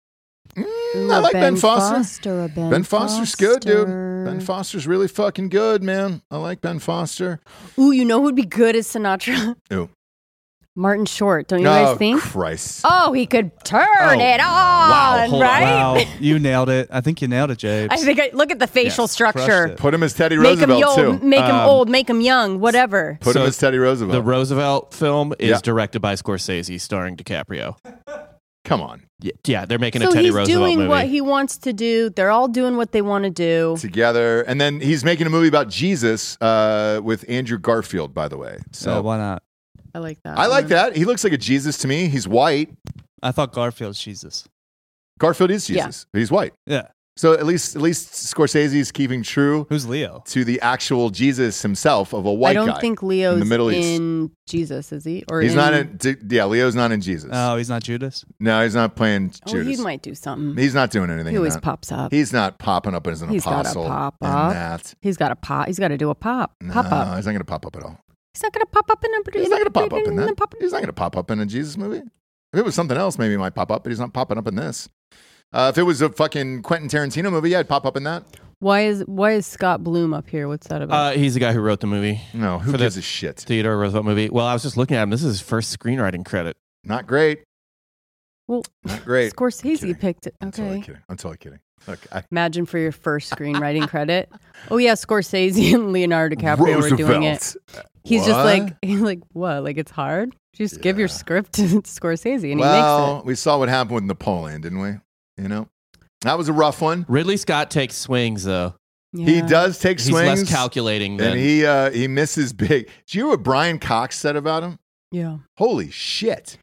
Ooh, I a like Ben Foster. a Ben Foster's good, dude. Ben Foster's really fucking good, man. I like Ben Foster. Ooh, you know who'd be good as Sinatra? Who? Martin Short. Don't you guys think? Christ. Oh, he could turn Oh, it on, wow, hold on. right? Wow, you nailed it. I think you nailed it, James. I think look at the facial Yes, structure. crushed it. Put him as Teddy Make him Roosevelt, old, too. make him old, make him young, whatever. Put him So as Teddy Roosevelt. The Roosevelt film is Yeah. directed by Scorsese, starring DiCaprio. Come on. Yeah, they're making So a Teddy he's Roosevelt doing movie. what he wants to do. They're all doing what they want to do. Together. And then he's making a movie about Jesus with Andrew Garfield, by the way. So why not? I like that. I like one. that. He looks like a Jesus to me. He's white. I thought Garfield's Jesus. Garfield is Yeah. Jesus, but he's white. Yeah. So at least Scorsese's keeping true Who's Leo? to the actual Jesus himself of a white guy. I don't think Leo's in the Middle East. in Jesus, is he? Or He's not in. Yeah, Leo's not in Jesus. Oh, he's not Judas? No, he's not playing Oh, Judas. he might do something. He's not doing anything. He in always that. pops up. He's not popping up as an He's gotta apostle. pop in up. that. He's got a pop. He's got to do a pop. No, Pop up. he's not going to pop up at all. He's not going to pop up in a. He's not going to pop up in that. Pop- He's not going to pop up in a Jesus movie. If it was something else, maybe he might pop up, but he's not popping up in this. If it was a fucking Quentin Tarantino movie, yeah, I'd pop up in that. Why is Scott Bloom up here? What's that about? He's the guy who wrote the movie, No, who For the- gives a shit? Theodore Roosevelt movie. Well, I was just looking at him. This is his first screenwriting credit. Not great. Well, Not great. Scorsese kidding. picked it. I'm totally Okay. kidding. I'm totally kidding. Look, Imagine for your first screenwriting credit. Oh yeah, Scorsese and Leonardo DiCaprio were doing it. He's just What? he's like, what? Like it's hard? Just give your script to Scorsese and well, he makes we saw what happened with Napoleon, didn't we? You know, that was a rough one. Ridley Scott takes swings, though. it. He Yeah. does take He's swings, less calculating than and he misses big. Did you hear what Brian Cox said about him? Yeah. Holy shit!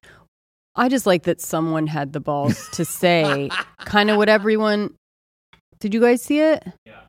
I just like that someone had the balls to say kind of what everyone. Did you guys see it?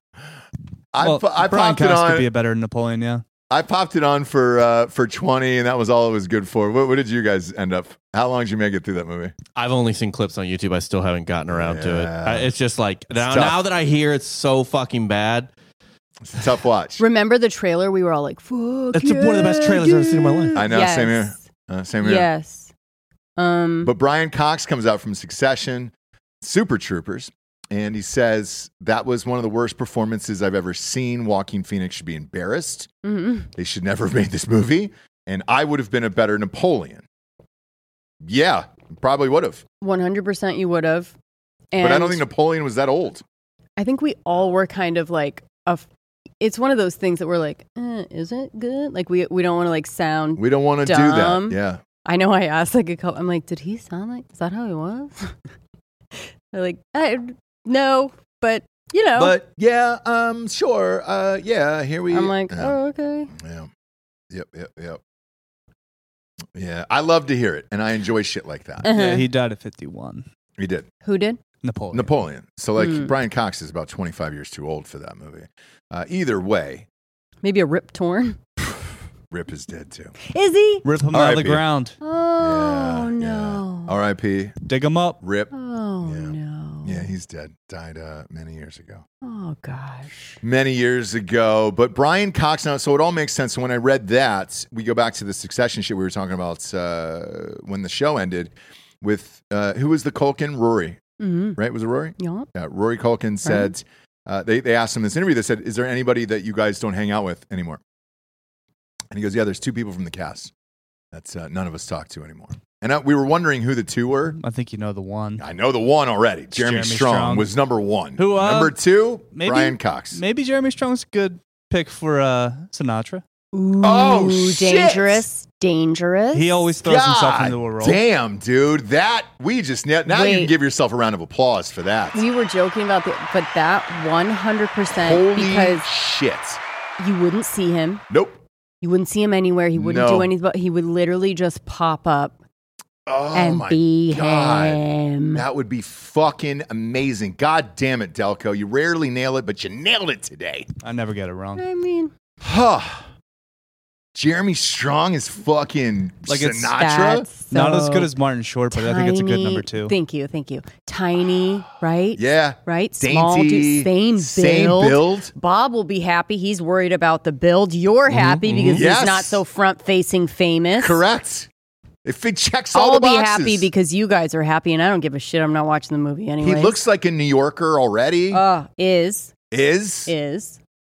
I Well, Brian Brian popped it Cox on. could be a better Napoleon, yeah. I popped it on for 20, and that was all it was good for. What did you guys end up? How long did you make it through that movie? I've only seen clips on YouTube. I still haven't gotten around to it. Yeah. It's just like now tough. that I hear it's so fucking bad. It's a tough watch. Remember the trailer? We were all like, "Fuck It's one of the best trailers I've ever seen in my life. I know, Yes. same here. Same here. Yes. But Brian Cox comes out from Succession, Super Troopers, and he says that was one of the worst performances I've ever seen. Joaquin Phoenix should be embarrassed. Mhm. They should never have made this movie, and I would have been a better Napoleon. Yeah, probably would have. 100% you would have. But I don't think Napoleon was that old. I think we all were kind of like it's one of those things that we're like, is it good? Like we don't want to like sound. We don't want to do Dumb. that. Yeah. I know I asked like a couple. I'm like, did he sound like? Is that how he was? They're like, no, but you know. But yeah, sure. Yeah, here we I'm like, yeah. oh okay. Yeah. Yep. Yeah, I love to hear it, and I enjoy shit like that. Uh-huh. Yeah, he died at 51. He did. Who did? Napoleon. So, like, Mm. Brian Cox is about 25 years too old for that movie. Either way, Maybe a Rip Torn. Rip is dead too. Is he? Rip him out of the R.I.P. ground. Oh no. R.I.P. Dig him up. Rip. Oh Yeah. no. Yeah, he's dead. Died many years ago. Oh gosh. Many years ago. But Brian Cox now, so it all makes sense. So when I read that, we go back to the Succession shit we were talking about when the show ended with, who was the Culkin? Rory, Mm-hmm. right? Was it Rory? Yeah. Yeah, Rory Culkin said, they asked him in this interview, they said, is there anybody that you guys don't hang out with anymore? And he goes, yeah, there's two people from the cast that's none of us talk to anymore. And we were wondering who the two were. I think you know the one. I know the one already. Jeremy Strong was number one. Who, number two, maybe- Brian Cox. Maybe Jeremy Strong's a good pick for Sinatra. Ooh, Oh, shit. dangerous. He always throws himself into a role. Damn, dude. That, we just, now you can Wait. give yourself a round of applause for that. We were joking about but that 100% Holy because shit. you wouldn't see him. Nope. You wouldn't see him anywhere. He wouldn't No. do anything. But he would literally just pop up Oh and my be God. him. That would be fucking amazing. God damn it, Delco. You rarely nail it, but you nailed it today. I never get it wrong. I mean, Huh. Jeremy Strong is fucking Like, it's- Sinatra? that's Not as so good as Martin Short, but I think it's a good tiny. number 2. Thank you. Tiny, right? Yeah. Right? Small, Dainty. same Same build. Bob will be happy. He's worried about the build. You're happy because Yes. he's not so front-facing famous. Correct. If it checks all I'll the be boxes. happy because you guys are happy, and I don't give a shit. I'm not watching the movie anyway. He looks like a New Yorker already. Is. Is?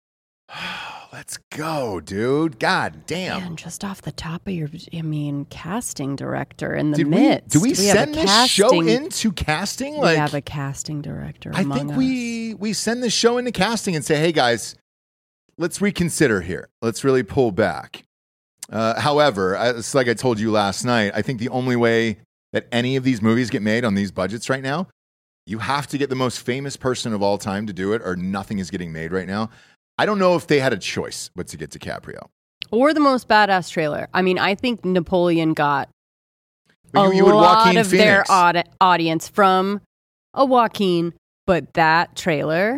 Let's go, dude. God damn. Man, just off the top of your, casting director in the Did midst. do we have send a this show casting- into casting? We Like, have a casting director. I among think us. we send this show into casting and say, hey guys, let's reconsider here. Let's really pull back. However, it's like I told you last night, I think the only way that any of these movies get made on these budgets right now, you have to get the most famous person of all time to do it, or nothing is getting made right now. I don't know if they had a choice but to get DiCaprio. Or the most badass trailer. I mean, I think Napoleon got But a you would lot Joaquin of their Phoenix. audience from a Joaquin, but that trailer,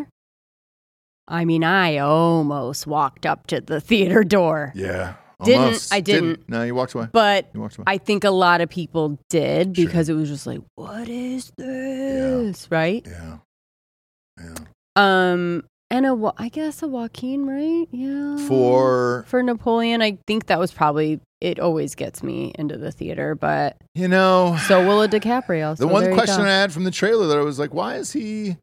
I mean, I almost walked up to the theater door. Yeah. Didn't- Almost. I didn't. No, you walked away. But You walked away. I think a lot of people did Sure. because it was just like, what is this? Right? Yeah. Yeah. And I guess a Joaquin, right? Yeah. For, For Napoleon, I think that was probably, it always gets me into the theater, but you know, so will a DiCaprio. the So one there you question go. I had from the trailer that I was like, why is he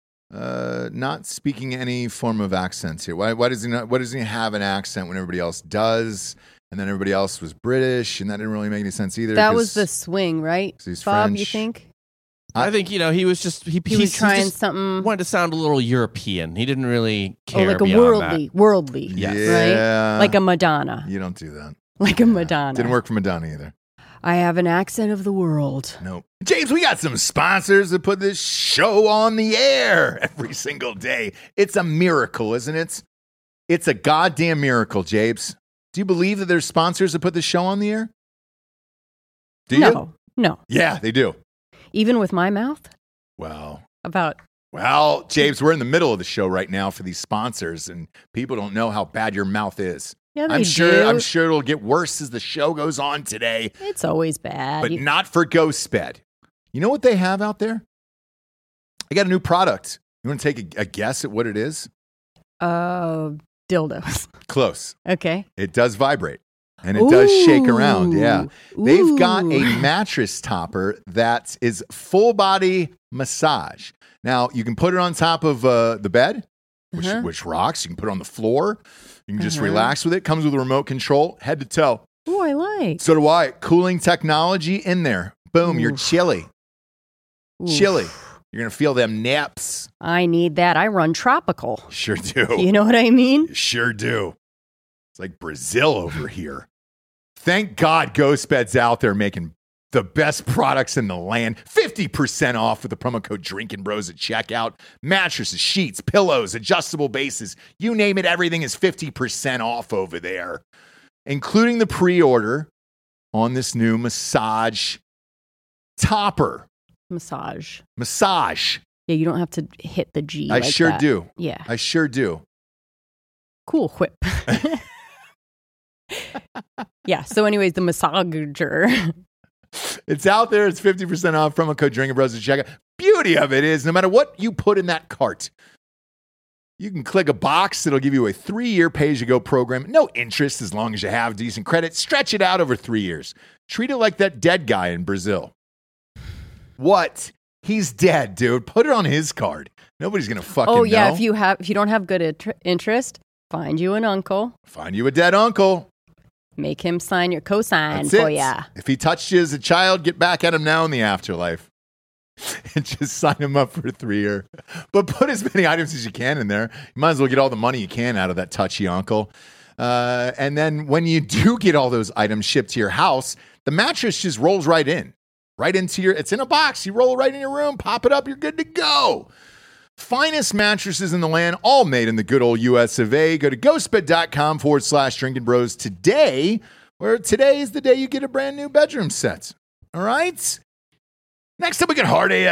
not speaking any form of accents here? Why does he not? Why doesn't he have an accent when everybody else does? And then everybody else was British, and that didn't really make any sense either. That 'cause- was the swing, right? 'cause he's Bob, you French. think? I think, he was just He was trying just something wanted to sound a little European. He didn't really care like a beyond worldly, Yes. Yeah. right? Like a Madonna. You don't do that. Like a Madonna. Didn't work for Madonna either. I have an accent of the world. Nope. James, we got some sponsors that put this show on the air every single day. It's a miracle, isn't it? It's a goddamn miracle, James. Do you believe that there's sponsors that put this show on the air? Do you? No. Yeah, they do. Even with my mouth? Well, About James, we're in the middle of the show right now for these sponsors, and people don't know how bad your mouth is. yeah, they I'm sure do. I'm sure it'll get worse as the show goes on today, It's always bad. but not for GhostBed. You know what they have out there? I got a new product. You want to take a guess at what it is? Dildos. Close. Okay. It does vibrate, and it does shake around. Yeah. They've got a Ooh. mattress topper that is full body massage. Now, you can put it on top of the bed, which rocks. You can put it on the floor. You can just relax with it. Comes with a remote control, head to toe. Ooh, I like. So do I. Cooling technology in there. Boom, you're chilly. Ooh. Chilly. You're going to feel them naps. I need that. I run tropical. Sure do. You know what I mean? You sure do. It's like Brazil over here. Thank God GhostBed's out there making the best products in the land. 50% off with the promo code Drinkin' Bros at checkout. Mattresses, sheets, pillows, adjustable bases. You name it, everything is 50% off over there, including the pre-order on this new massage topper. Massage. Massage. Yeah, you don't have to hit the G. I like sure that. do. Yeah. I sure do. Cool whip. Yeah. So, anyways, the massager. It's out there. It's 50% off. Promo code Drinkin' Bros at checkout. Beauty of it is, no matter what you put in that cart, you can click a box that'll give you a 3-year pay-as-you-go program. No interest as long as you have decent credit. Stretch it out over 3 years. Treat it like that dead guy in Brazil. What? He's dead, dude. Put it on his card. Nobody's gonna fucking Oh yeah. know. If you don't have good interest, find you an uncle. Find you a dead uncle. Make him sign your cosign That's for it. ya. If he touched you as a child, get back at him now in the afterlife. And just sign him up for a 3-year. But put as many items as you can in there. You might as well get all the money you can out of that touchy uncle. And then when you do get all those items shipped to your house, the mattress just rolls right in. Right into it's in a box. You roll it right in your room, pop it up, you're good to go. Finest mattresses in the land, all made in the good old US of A. Go to ghostbed.com/Drinkin' Bros today, where today is the day you get a brand new bedroom set. All right? Next up, we got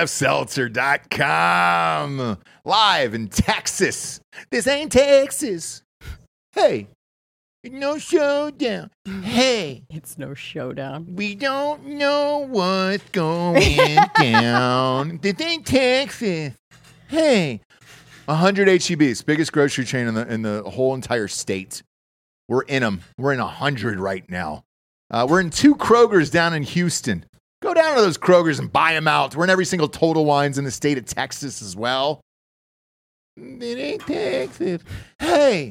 hardafseltzer.com. Live in Texas. This ain't Texas. Hey, no showdown. Hey, It's no showdown. we don't know what's going down. This ain't Texas. Hey, 100 HEBs, biggest grocery chain in the whole entire state. We're in them. We're in 100 right now. We're in 2 Krogers down in Houston. Go down to those Krogers and buy them out. We're in every single Total Wines in the state of Texas as well. It ain't Texas. Hey.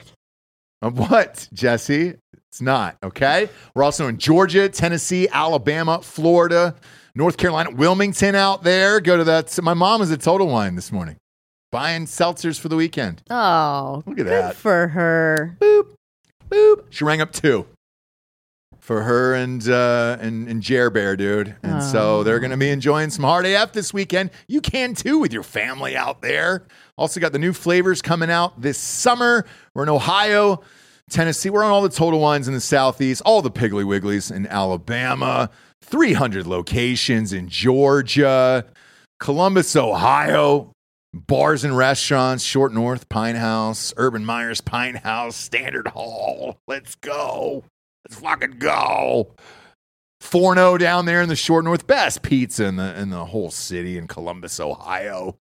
What, Jesse? It's not, okay? We're also in Georgia, Tennessee, Alabama, Florida, North Carolina, Wilmington out there. Go to that. My mom was at Total Wine this morning buying seltzers for the weekend. Oh, Look at good that. for her. Boop, boop. She rang up 2 for her and Jer Bear, dude. And so they're going to be enjoying some Hard AF this weekend. You can too with your family out there. Also got the new flavors coming out this summer. We're in Ohio, Tennessee. We're on all the Total Wines in the Southeast, all the Piggly Wigglies in Alabama, 300 locations in Georgia, Columbus, Ohio, bars and restaurants, Short North, Pine House, Urban Myers, Pine House, Standard Hall. Let's go. Let's fucking go. Forno down there in the Short North. Best pizza in the whole city in Columbus, Ohio.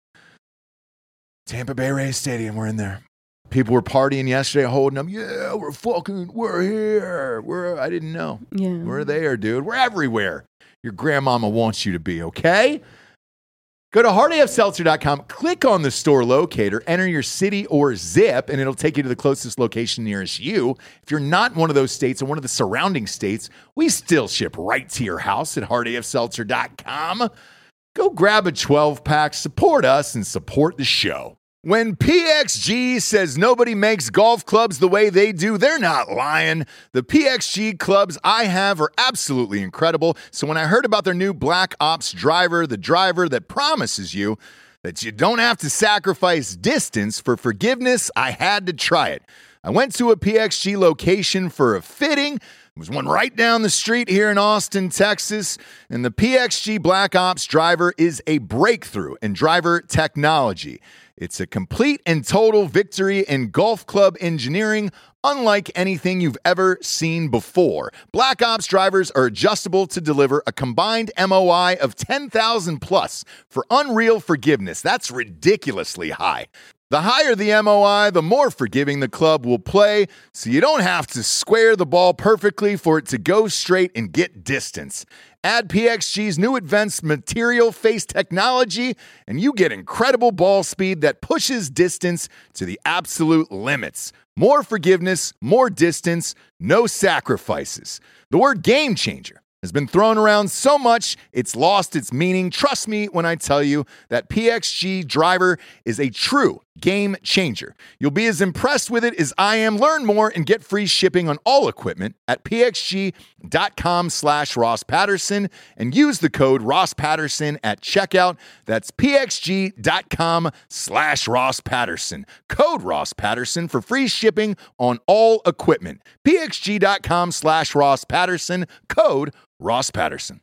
Tampa Bay Rays Stadium, we're in there. People were partying yesterday, holding them. Yeah, we're here. I didn't know. Yeah. We're there, dude. We're everywhere. Your grandmama wants you to be, okay? Go to hardafseltzer.com, click on the store locator, enter your city or zip, and it'll take you to the closest location nearest you. If you're not in one of those states or one of the surrounding states, we still ship right to your house at hardafseltzer.com. Go grab a 12-pack, support us, and support the show. When PXG says nobody makes golf clubs the way they do, they're not lying. The PXG clubs I have are absolutely incredible. So when I heard about their new Black Ops driver, the driver that promises you that you don't have to sacrifice distance for forgiveness, I had to try it. I went to a PXG location for a fitting. There was one right down the street here in Austin, Texas, and the PXG Black Ops driver is a breakthrough in driver technology. It's a complete and total victory in golf club engineering, unlike anything you've ever seen before. Black Ops drivers are adjustable to deliver a combined MOI of 10,000 plus for unreal forgiveness. That's ridiculously high. The higher the MOI, the more forgiving the club will play, so you don't have to square the ball perfectly for it to go straight and get distance. Add PXG's new advanced material face technology, and you get incredible ball speed that pushes distance to the absolute limits. More forgiveness, more distance, no sacrifices. The word game changer has been thrown around so much, it's lost its meaning. Trust me when I tell you that PXG driver is a true game changer. You'll be as impressed with it as I am. Learn more and get free shipping on all equipment at pxg.com/Ross Patterson and use the code Ross Patterson at checkout. That's pxg.com/Ross Patterson. Code Ross Patterson for free shipping on all equipment. pxg.com/Ross Patterson. Code Ross Patterson.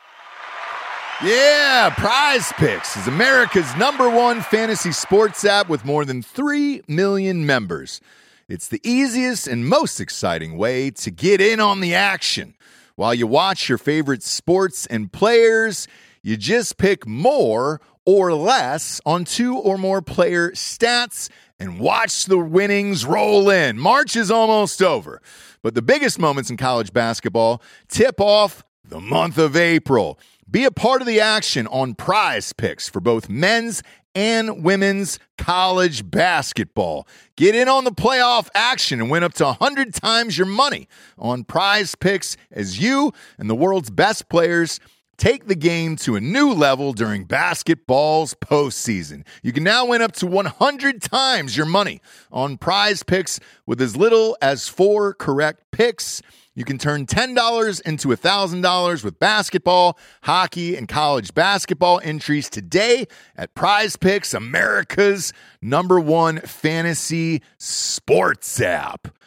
Yeah, Prize Picks is America's #1 fantasy sports app with more than 3 million members. It's the easiest and most exciting way to get in on the action. While you watch your favorite sports and players, you just pick more or less on 2 or more player stats and watch the winnings roll in. March is almost over, but the biggest moments in college basketball tip off the month of April. Be a part of the action on Prize Picks for both men's and women's college basketball. Get in on the playoff action and win up to 100 times your money on Prize Picks as you and the world's best players take the game to a new level during basketball's postseason. You can now win up to 100 times your money on Prize Picks with as little as 4 correct picks. You can turn $10 into $1,000 with basketball, hockey, and college basketball entries today at Prize Picks, America's #1 fantasy sports app.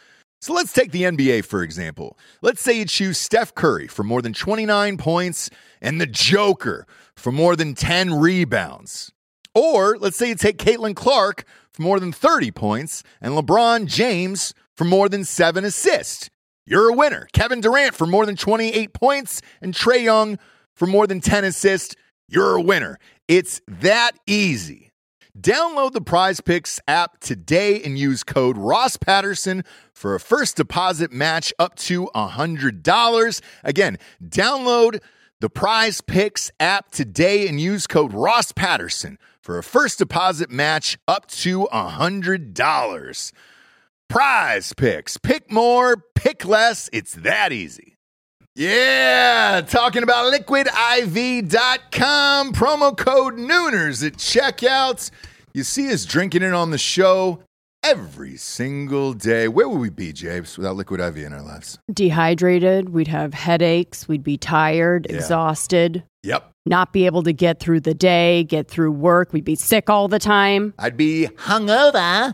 So let's take the NBA, for example. Let's say you choose Steph Curry for more than 29 points and the Joker for more than 10 rebounds. Or let's say you take Caitlin Clark for more than 30 points and LeBron James for more than 7 assists. You're a winner. Kevin Durant for more than 28 points and Trae Young for more than 10 assists. You're a winner. It's that easy. Download the Prize Picks app today and use code Ross Patterson for a first deposit match up to $100. Again, download the Prize Picks app today and use code Ross Patterson for a first deposit match up to $100. Prize Picks. Pick more, pick less. It's that easy. Yeah, talking about liquidiv.com, promo code Nooners at checkout. You see us drinking it on the show every single day. Where would we be, Jabes, without Liquid IV in our lives? Dehydrated. We'd have headaches. We'd be tired, exhausted. Yep. Not be able to get through the day, get through work. We'd be sick all the time. I'd be Hungover.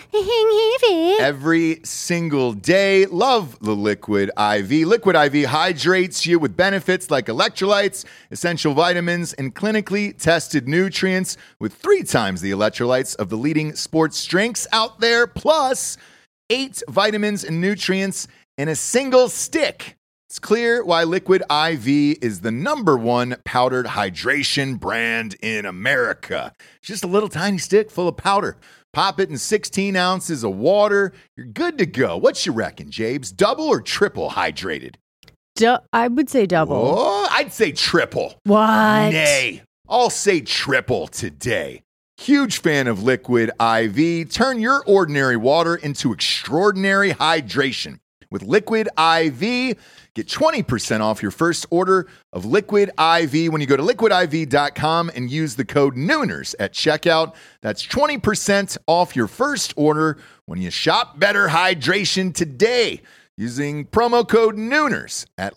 every single day. Love the Liquid IV. Liquid IV hydrates you with benefits like electrolytes, essential vitamins, and clinically tested nutrients with 3 times the electrolytes of the leading sports drinks out there, plus 8 vitamins and nutrients in a single stick. It's clear why Liquid IV is the #1 powdered hydration brand in America. It's just a little tiny stick full of powder. Pop it in 16 ounces of water. You're good to go. What you reckon, Jabes? Double or triple hydrated? I would say double. Oh, I'd say triple. What? Nay, I'll say triple today. Huge fan of Liquid IV. Turn your ordinary water into extraordinary hydration. With Liquid IV, get 20% off your first order of Liquid IV when you go to liquidiv.com and use the code Nooners at checkout. That's 20% off your first order when you shop better hydration today using promo code Nooners at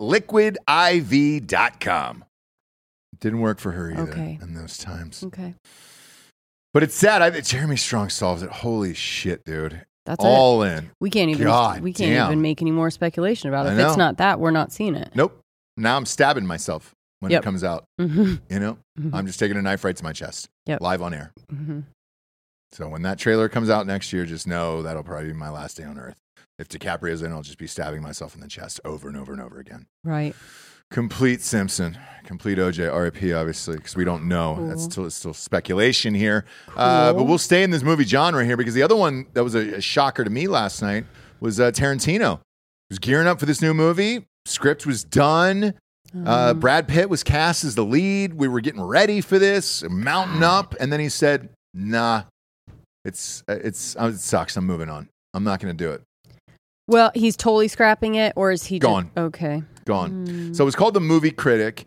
liquidiv.com. Didn't work for her either in those times. Okay. But it's sad. Jeremy Strong solves it. Holy shit, dude. That's all it. in. We can't even even make any more speculation about it. If it's not that, we're not seeing it. Nope. Now I'm stabbing myself when it comes out. Mm-hmm. You know, I'm just taking a knife right to my chest, live on air. Mm-hmm. So when that trailer comes out next year, just know that'll probably be my last day on Earth. If DiCaprio's in, I'll just be stabbing myself in the chest over and over and over again. Right. Complete Simpson, complete OJ, RIP, obviously, because we don't know. Cool. It's still speculation here. Cool. But we'll stay in this movie genre here because the other one that was a shocker to me last night was Tarantino. He was gearing up for this new movie. Script was done. Brad Pitt was cast as the lead. We were getting ready for this, mounting up, and then he said, "Nah, it sucks. I'm moving on. I'm not going to do it." Well, he's totally scrapping it, or is he gone? Okay. Gone. So it was called The Movie Critic.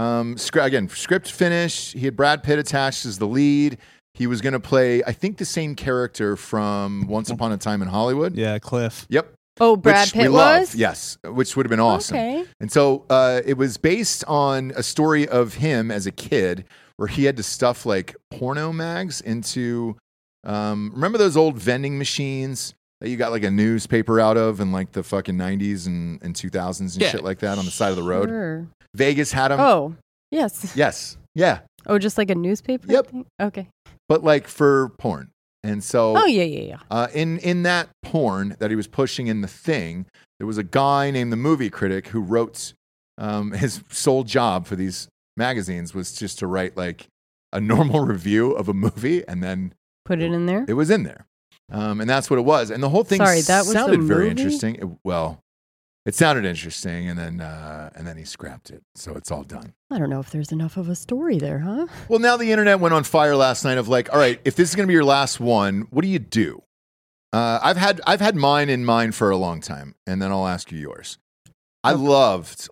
Script finished. He had Brad Pitt attached as the lead. He was going to play, I think, the same character from Once Upon a Time in Hollywood. Yeah, Cliff. Yep. Oh, Brad Pitt was? Yes, which would have been awesome. Okay. And so it was based on a story of him as a kid where he had to stuff like porno mags into, remember those old vending machines that you got like a newspaper out of in like the fucking 90s and 2000s and shit like that on the side of the road? Sure. Vegas had them. Oh, yes. Yes. Yeah. Oh, just like a newspaper? Yep. thing? Okay. But like for porn. And so yeah. In that porn that he was pushing in the thing, there was a guy named The Movie Critic who wrote, his sole job for these magazines was just to write like a normal review of a movie and then put it in there. It was in there. And that's what it was. And the whole thing sounded very interesting. It sounded interesting, and then he scrapped it. So it's all done. I don't know if there's enough of a story there, huh? Well, now the internet went on fire last night of like, all right, if this is going to be your last one, what do you do? I've had mine in mind for a long time, and then I'll ask you yours. I loved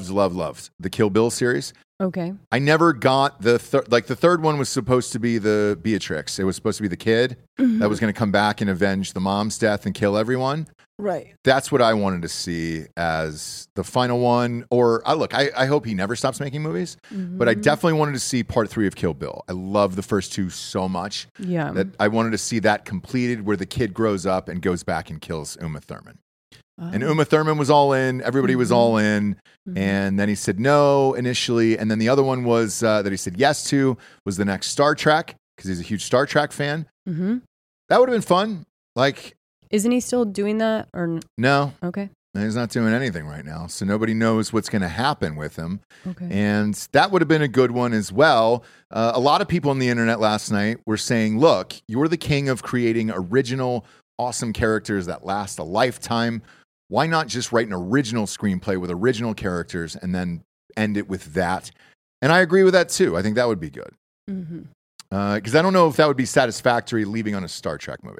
the Kill Bill series. Okay. I never got the third one was supposed to be the Beatrix. It was supposed to be the kid that was going to come back and avenge the mom's death and kill everyone. Right. That's what I wanted to see as the final one. Or I hope he never stops making movies. But I definitely wanted to see part 3 of Kill Bill. I love the first 2 so much. Yeah. That I wanted to see that completed where the kid grows up and goes back and kills Uma Thurman. And Uma Thurman was all in. Everybody was all in. And then he said no initially. And then the other one was that he said yes to was the next Star Trek because he's a huge Star Trek fan. Mm-hmm. That would have been fun. Like, isn't he still doing that or no? Okay. He's not doing anything right now. So nobody knows what's going to happen with him. Okay. And that would have been a good one as well. A lot of people on the internet last night were saying, look, you're the king of creating original, awesome characters that last a lifetime. Why not just write an original screenplay with original characters and then end it with that? And I agree with that too. I think that would be good. Because I don't know if that would be satisfactory leaving on a Star Trek movie.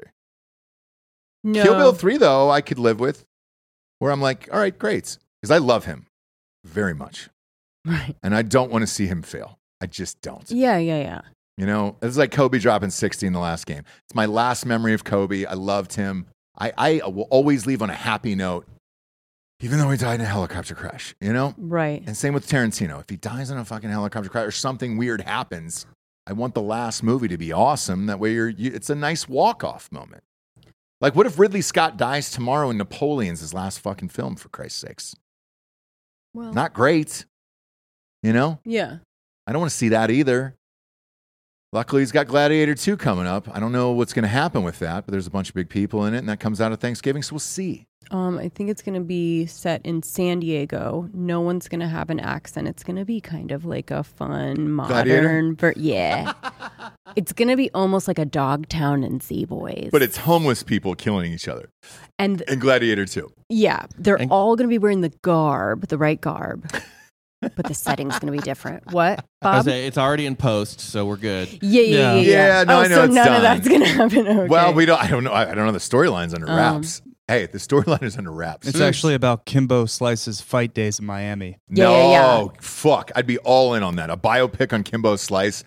No. Kill Bill 3, though, I could live with. Where I'm like, all right, great. Because I love him very much. Right. And I don't want to see him fail. I just don't. Yeah. You know, it's like Kobe dropping 60 in the last game. It's my last memory of Kobe. I loved him. I will always leave on a happy note, even though he died in a helicopter crash, you know? Right. And same with Tarantino. If he dies in a fucking helicopter crash or something weird happens, I want the last movie to be awesome. That way it's a nice walk-off moment. Like, what if Ridley Scott dies tomorrow and Napoleon's his last fucking film, for Christ's sakes? Well, Not great. You know? yeah. I don't want to see that either. Luckily, he's got Gladiator 2 coming up. I don't know what's going to happen with that, but there's a bunch of big people in it, and that comes out of Thanksgiving, so we'll see. I think it's going to be set in San Diego. No one's going to have an accent. It's going to be kind of like a fun, modern... yeah. It's going to be almost like a Dogtown and Z-Boys. But it's homeless people killing each other. And in Gladiator 2. Yeah. They're all going to be wearing the right garb. But the setting's going to be different. What, Bob? It's already in post, so we're good. Yeah. No, I know so it's none done. of that's going to happen. Okay. Well, I don't know. I don't know. The storyline's under wraps. Hey, the storyline is under wraps. It's actually about Kimbo Slice's fight days in Miami. No, fuck. I'd be all in on that. A biopic on Kimbo Slice.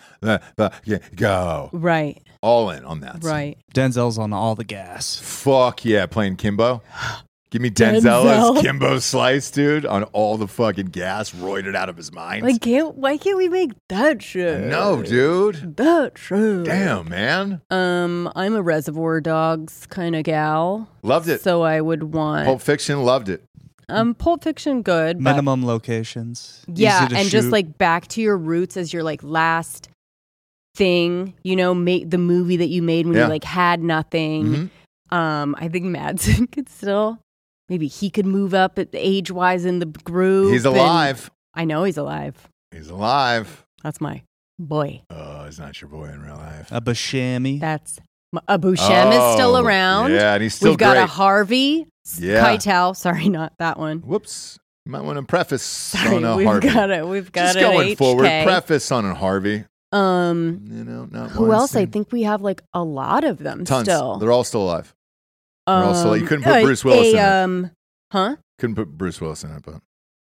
Go. Right. All in on that. Right. Denzel's on all the gas. Fuck yeah, playing Kimbo. Give me Denzel as Kimbo Slice, dude, on all the fucking gas, roided out of his mind. Like, why can't we make that shit? No, dude. That shit. Damn, man. I'm a Reservoir Dogs kind of gal. Loved it. So I would want Pulp Fiction, loved it. Pulp Fiction, good. But Minimum locations. yeah, easy to and shoot. just like back to your roots as your like last thing, you know, make the movie that you made when you like had nothing. Mm-hmm. I think Madsen could still. Maybe he could move up age-wise in the group. He's alive. I know he's alive. He's alive. That's my boy. Oh, he's not your boy in real life. A Buscemi. That's Abu Shem is still around. Yeah, and he's still We've got great. a Harvey Keitel. Sorry, not that one. Whoops. You might want to preface Sorry, on a we've Harvey. got it. We've got Just it. going HK. forward. Preface on a Harvey. You know, not who else? Weinstein. I think we have like a lot of them Tons. still. They're all still alive. They're all still alive. You couldn't put Bruce Willis in it. Huh? Couldn't put Bruce Willis in it, but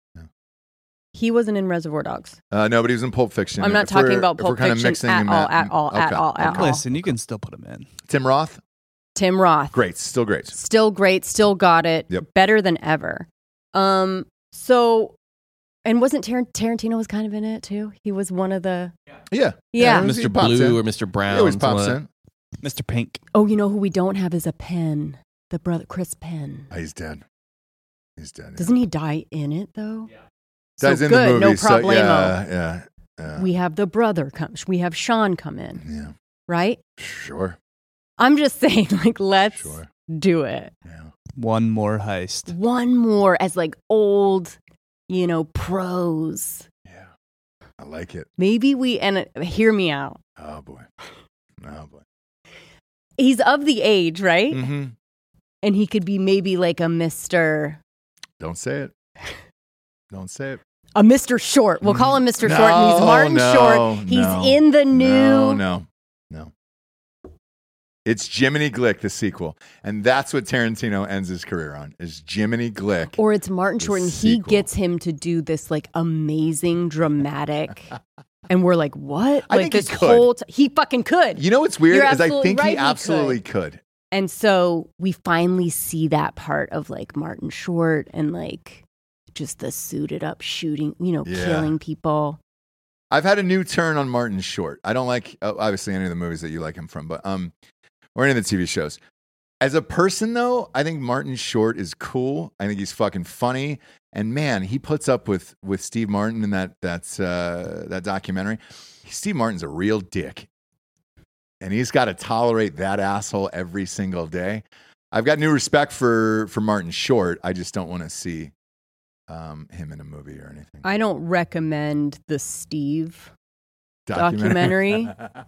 he wasn't in Reservoir Dogs. no, but he was in Pulp Fiction. I'm not talking about if we're Pulp kind of Fiction mixing at him all. Okay. Listen, you can still put him in. Tim Roth, Tim Roth. great, still great. Still great. Still got it. Yep. Better than ever. So, and wasn't Tarantino was kind of in it too? He was one of the. Yeah. Yeah. Yeah, Mr. he pops Blue in. or Mr. Brown. He always something pops like in. Mr. Pink. Oh, you know who we don't have is a Penn. The brother, Chris Penn. Oh, he's dead. He's dead. Doesn't he die in it though? Yeah. Dies so in good, the movie. no So, problemo. yeah. We have the brother come. We have Sean come in. Yeah. Right? Sure. I'm just saying, like, let's Sure. do it. Yeah. One more heist. One more as like old, pros. Yeah. I like it. Maybe hear me out. Oh boy. Oh boy. He's of the age, right? Mm-hmm. And he could be maybe like a Mr. Don't say it. Don't say it. A Mr. Short. We'll call him Mr. Short. And he's No, Martin no, Short. He's no. in the new. No. It's Jiminy Glick, the sequel. And that's what Tarantino ends his career on, is Jiminy Glick. Or it's Martin The Short, and he sequel. gets him to do this like amazing dramatic. And we're like, what? I Like think he this could. whole he fucking could. You know what's weird You're is I absolutely think right, he he absolutely could. And so we finally see that part of like Martin Short and like just the suited up shooting, Yeah. killing people. I've had a new turn on Martin Short. I don't like, obviously, any of the movies that you like him from, but or any of the TV shows. As a person, though, I think Martin Short is cool. I think he's fucking funny. And man, he puts up with Steve Martin in that documentary. Steve Martin's a real dick. And he's got to tolerate that asshole every single day. I've got new respect for Martin Short. I just don't want to see him in a movie or anything. I don't recommend the Steve documentary.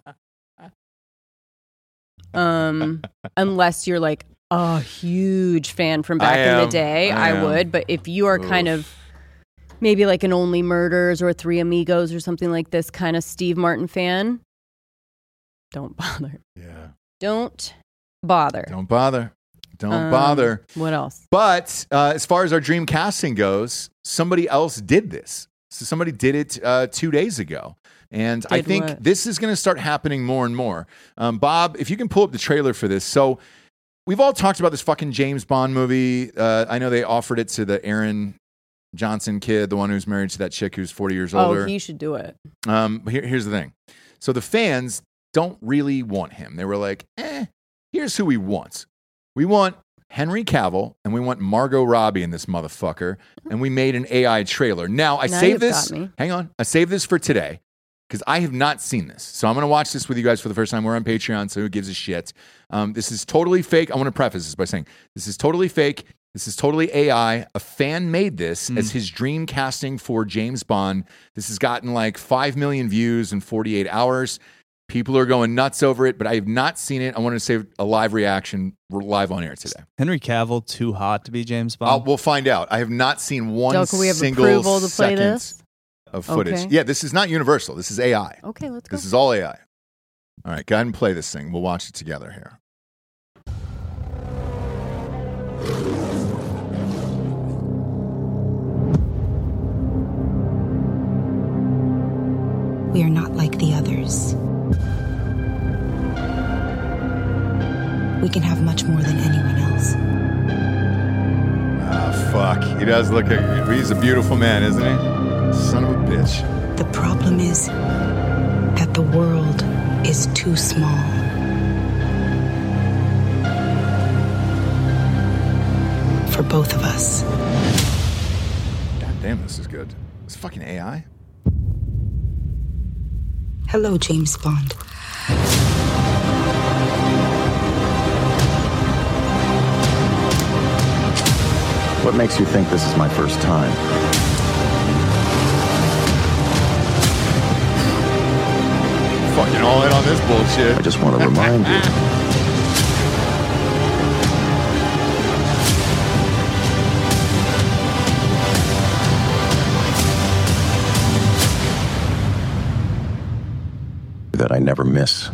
Unless you're like a huge fan from back in the day, I would. But if you are kind of maybe like an Only Murders or Three Amigos or something like this kind of Steve Martin fan, don't bother. Yeah. Don't bother. Don't bother. Don't bother. What else? But as far as our dream casting goes, somebody else did this. So somebody did it 2 days ago. And I think this is going to start happening more and more. Bob, if you can pull up the trailer for this. So we've all talked about this fucking James Bond movie. I know they offered it to the Aaron Johnson kid, the one who's married to that chick who's 40 years older. Oh, he should do it. Here's the thing. So the fans don't really want him. They were like, here's who we want. We want Henry Cavill and we want Margot Robbie in this motherfucker. And we made an AI trailer. Now, I saved this. Hang on. I saved this for today because I have not seen this. So I'm going to watch this with you guys for the first time. We're on Patreon, so who gives a shit? This is totally fake. I want to preface this by saying this is totally fake. This is totally AI. A fan made this as his dream casting for James Bond. This has gotten like 5 million views in 48 hours. People are going nuts over it, but I have not seen it. I want to save a live reaction live on air today. Henry Cavill too hot to be James Bond? We'll find out. I have not seen one we have single approval to play this? Of footage. Okay. Yeah, this is not Universal. This is AI. Okay, let's go. This is all AI. All right, go ahead and play this thing. We'll watch it together here. We are not like the others. We can have much more than anyone else. Ah, fuck. He does look he's a beautiful man, isn't he? Son of a bitch. The problem is that the world is too small. For both of us. God damn, this is good. It's fucking AI. Hello, James Bond. What makes you think this is my first time? Fucking all in on this bullshit. I just want to remind you. That I never miss.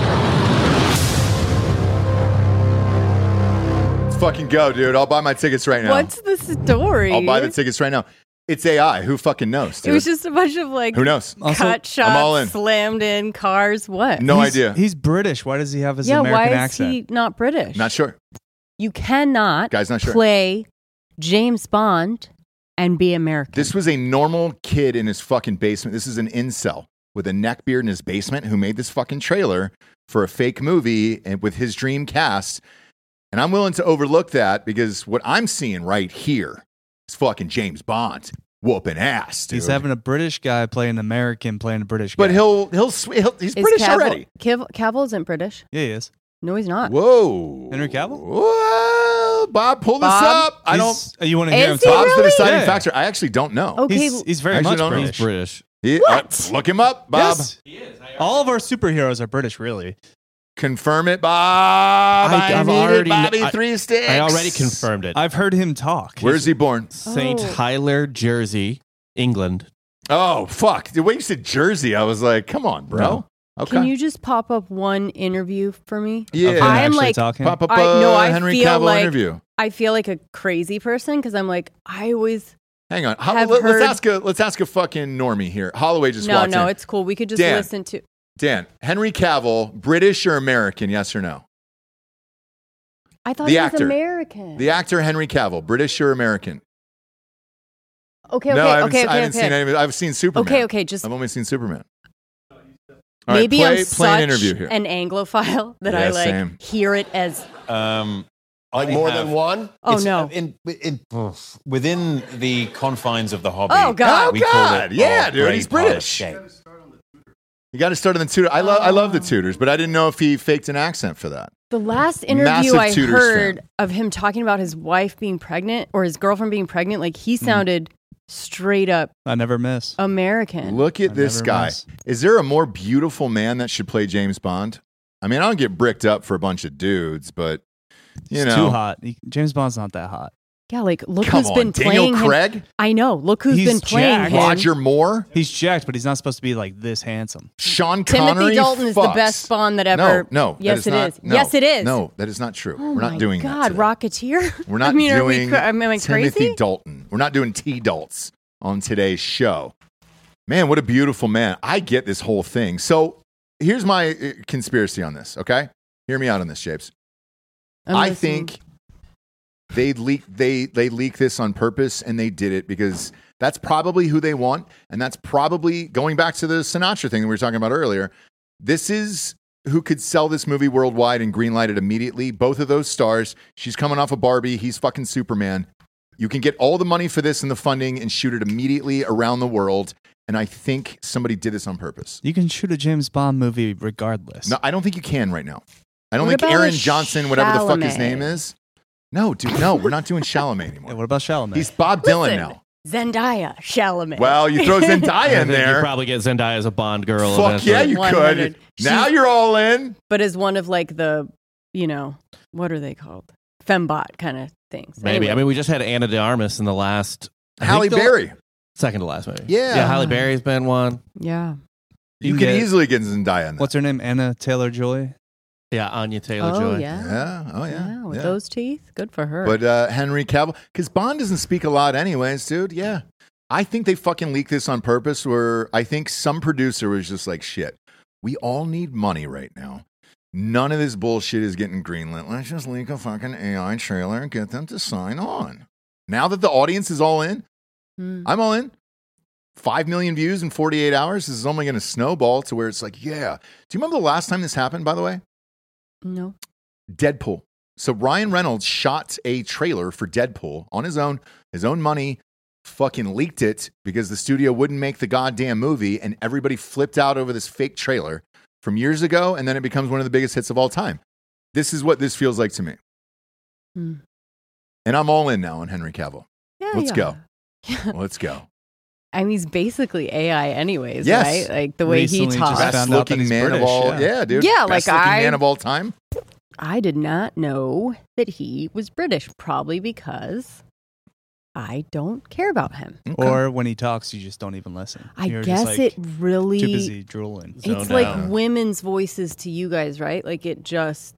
Let's fucking go, dude. I'll buy my tickets right now. What's the story? I'll buy the tickets right now. It's AI. Who fucking knows, dude? It was just a bunch of like who knows? Cut shots, I'm all in. Slammed in cars. What? No idea. He's British. Why does he have his American accent? Why is he not British? Not sure. You cannot Guy's not sure. play James Bond and be American. This was a normal kid in his fucking basement. This is an incel with a neckbeard in his basement who made this fucking trailer for a fake movie and with his dream cast. And I'm willing to overlook that because what I'm seeing right here is fucking James Bond whooping ass, dude. He's having a British guy play an American playing a British guy. But he's British already. Cavill isn't British. Yeah, he is. No, he's not. Whoa. Henry Cavill? Whoa. Bob, pull this up. I don't. You want to hear him Is he talk? Bob's the deciding Yeah. factor. I actually don't know. Okay, He's very Actually much don't know. British. He's British. What? Look him up, Bob. Yes. All of our superheroes are British, really. Confirm it, Bob. I've need already- it, Bobby I- 3 Sticks. I already confirmed it. I've heard him talk. Where's he born? St. Oh. Tyler, Jersey, England. Oh, fuck. The way you said Jersey, I was like, come on, bro. No. Okay. Can you just pop up one interview for me? Yeah. Of him I am actually like- talking? Pop up I Henry feel Cavill like interview. I feel like a crazy person because I'm like, I always Hang on. have Let's heard- ask a fucking normie here. Holloway just no, walked in. it's cool. We could just Dan. listen to. Dan, Henry Cavill, British or American? Yes or no? I thought The he was actor. American. The actor Henry Cavill, British or American? Okay, no, I okay, haven't seen okay. any. I've seen Superman. Okay, just I've only seen Superman. All right, maybe play I'm an such interview here. an Anglophile that Yeah, I like same. hear it as Like more than one? Oh, no. Within the confines of the hobby. Oh, God. We call it Yeah, dude, he's Grey British. Pie. You got to start on the Tudor. I love the Tudors, but I didn't know if he faked an accent for that. The last interview Massive I Tudors heard fan. of him talking about his wife being pregnant or his girlfriend being pregnant, like he sounded straight up I never miss. American. Look at this never guy. miss. Is there a more beautiful man that should play James Bond? I mean, I don't get bricked up for a bunch of dudes, but you It's know, too hot. James Bond's not that hot. Yeah, like look Come who's on, been Daniel playing Craig? him. I know. Look who's He's been playing jacked. him. Roger Moore, He's jacked, but he's not supposed to be like this handsome. Sean Timothy Connery. Dalton is the fucks. best Bond that ever. No, Yes, that it not- is. no, Yes, it is. No, that is not true. Oh We're not my doing God, that. Rocketeer. We're not I mean, doing am I Timothy crazy? Dalton. We're not doing T Dalts on today's show. Man, what a beautiful man. I get this whole thing. So here's my conspiracy on this, okay? Hear me out on this, Japes. I think they leak this on purpose, and they did it because that's probably who they want, and that's probably going back to the Sinatra thing that we were talking about earlier. This is who could sell this movie worldwide and greenlight it immediately. Both of those stars. She's coming off of Barbie. He's fucking Superman. You can get all the money for this and the funding and shoot it immediately around the world. And I think somebody did this on purpose. You can shoot a James Bond movie regardless. No, I don't think you can right now. I don't What think about Aaron a Johnson, whatever the fuck his Chalamet? name is. No, dude, no, we're not doing Chalamet Yeah, anymore. what about Chalamet? He's Bob Dylan Listen, now. Zendaya, Chalamet. Well, you throw Zendaya I in think you there. probably get Zendaya as a Bond girl. Fuck eventually. yeah, you 100. could. Now you're all in. but as one of like the, what are they called? Fembot kind of things. Maybe. Anyway. I mean, we just had Anna de Armas in the last. I Halle think the- Berry. Second to last movie. Yeah. Yeah, Halle Berry's been one. Yeah. You You could get- easily get Zendaya in there. What's her name? Anna Taylor-Joy? Yeah, Anya Oh, Taylor-Joy. yeah. Yeah. Oh, yeah. With Yeah. those teeth. Good for her. But Henry Cavill, because Bond doesn't speak a lot anyways, dude. Yeah. I think they fucking leaked this on purpose where I think some producer was just like, shit, we all need money right now. None of this bullshit is getting greenlit. Let's just leak a fucking AI trailer and get them to sign on. Now that the audience is all in, I'm all in. 5 million views in 48 hours. This is only going to snowball to where it's like, yeah. Do you remember the last time this happened, by the way? No. Deadpool. So Ryan Reynolds shot a trailer for Deadpool on his own money, fucking leaked it because the studio wouldn't make the goddamn movie, and everybody flipped out over this fake trailer from years ago, and then it becomes one of the biggest hits of all time. This is what this feels like to me. Hmm. And I'm all in now on Henry Cavill. Yeah, Let's yeah. go. Yeah. Let's go. I mean, he's basically AI anyways, Yes. right? Like the way Recently he just talks. found Best out that looking he's man of British, all. yeah. Yeah, dude. Yeah, Best like looking I- man of all time. I did not know that he was British, probably because I don't care about him. Okay. Or when he talks, you just don't even listen. I You're guess just like, it really. too busy drooling. It's zoned like out. women's voices to you guys, right? Like it just.